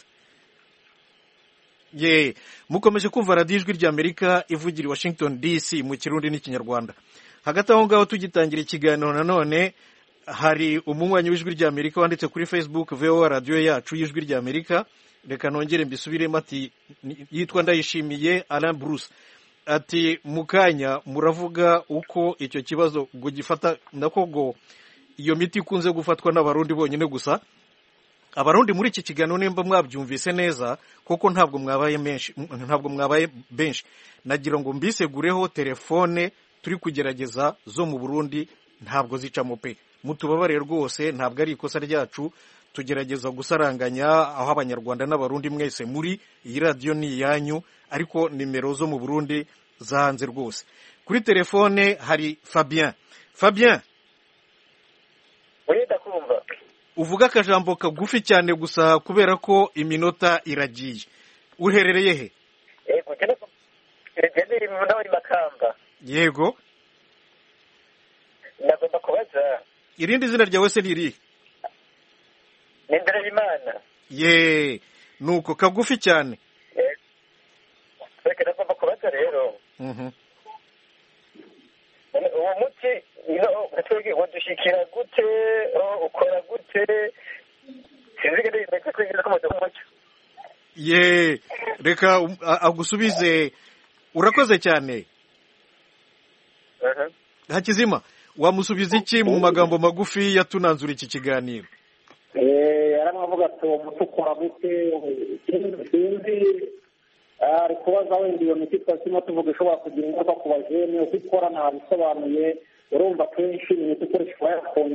Mukomeje kumva radiyo ijwi ry'Amerika ivugira i Washington DC mu Kirundi n'Ikinyarwanda. Hagati aho ngaho tugitangira ikiganiro nanone hari umunywanyi w'ijwi ry'Amerika wanditse kuri Facebook VOA radiyo yacu y'ijwi ry'Amerika. Reka nongere mbisubiremo, ati yitwa Ndayishimiye Alain Bruce, ati mukanya muravuga uko icyo kibazo ngo gifata nakogo iyo miti ikunze gufatwa n'abarundi bonyine gusa. Abarundi muri iki kiganiro nimba mwabyumvise neza kuko ntabwo mwabaye benshi, nagira ngo mbisegureho telefone turi kugerageza zo mu Burundi ntabwo zicamo pe. Mutubabare rwose, ntabwo ari ikosa ryacu, tugerageza gusaranganya aho abanyarwanda n'abarundi mwese muri iyi radiyo ni iyanyu, ariko nimero zo mu Burundi zahanze rwose. Kuri telefone hari Fabien. Uvuga akajambo kagufi cyane gusa kubera ko iminota iragiye. Uherereye he? Yego. Nagomba kubaza. Irindi zina ryawe se riri? Ndereyimana. Nuko kagufi cyane. Reka nagomba kubaza rero. Uwo muti twebwe wadushikira gute, ukora gute? Sinzigere ndetse kwinjira ko mucyo. Reka agusubize. Urakoze cyane. Hakizima, wamusubiza iki mu magambo magufi yatunanzura iki kiganiro? Aravuga ati umuti ukora gute? Sinzi ari kubaza wenda iyo miti twasimo tuvuga ishobora kugira ingaruka ku bajene, uko ikora ntabisobanuye. Urumva kenshi imiti ikoreshwa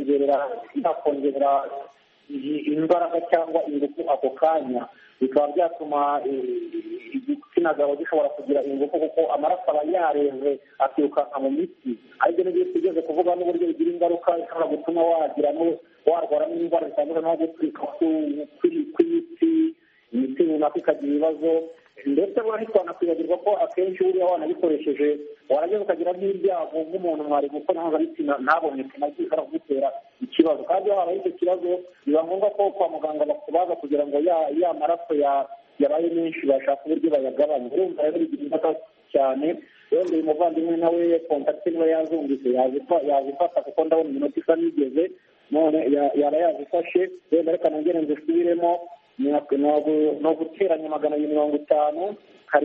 yakongerera imbaraga cyangwa ingufu ako kanya, bikaba byatuma igitsina gabo gishobora kugira ingufu kuko amaraso aba yareze akirukanka mu mitsi. Aribyo nibyo tugeze kuvuga n'uburyo bigira ingaruka ishobora gutuma warwara n'indwara zitandukanye nko gutwika kw'imitsi, imitsi runaka ikagira ibibazo. Ndetse ntitwanakwibagirwa ko akenshi buriya wanabikoresheje warageza ukagira n'ibyago nk'umuntu mwari gukora mpuzabitsina ntaboneke nabyo bishobora kugutera ikibazo. Kandi iyo habaye icyo kibazo biba ngombwa ko kwa muganga bakubaza kugira ngo ya maraso yabaye menshi bashaka uburyo bayagabanya. Urumva rero bigira ingaruka cyane. Wenda uyu muvandimwe nawe kontakiti niwe yazumvise yazifata kuko ndabona iminota isa n'igeze, none yaba yazifashe. Wenda reka nongere nzisubiremo, ni uguteranya 250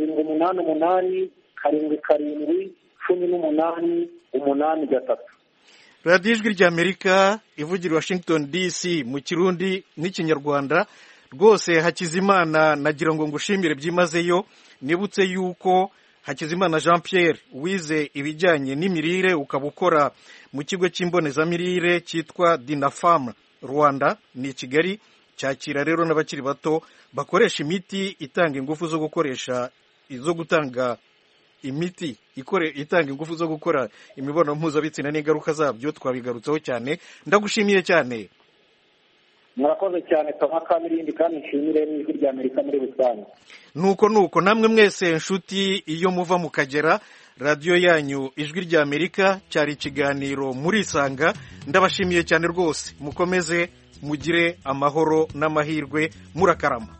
788 7 18 883. radiyo ijwi ry'Amerika ivugira Washington DC mu Kirundi n'Ikinyarwanda. Rwose Hakizimana, nagira ngo ngushimire byimazeyo. Nibutse yuko Hakizimana Jean Pierre wize ibijyanye n'imirire, ukaba ukora mu kigo cy'imbonezamirire cyitwa Dinafam Rwanda, ni Kigali. Cyakira rero n'abakiri bato bakoresha imiti itanga ingufu zo gutanga imiti itanga ingufu zo gukora imibonano mpuzabitsina n'ingaruka zabyo. Twabigarutseho cyane. Ndagushimiye cyane. Murakoze cyane Toma Kamirindi, kandi nshimire n'ijwi ry'Amerika muri rusange. Nuko namwe mwese inshuti, iyo muva mu Kagera, radiyo yanyu ijwi ry'Amerika cyari ikiganiro murisanga. Ndabashimiye cyane rwose. Mukomeze mugire amahoro n'amahirwe. Murakarama.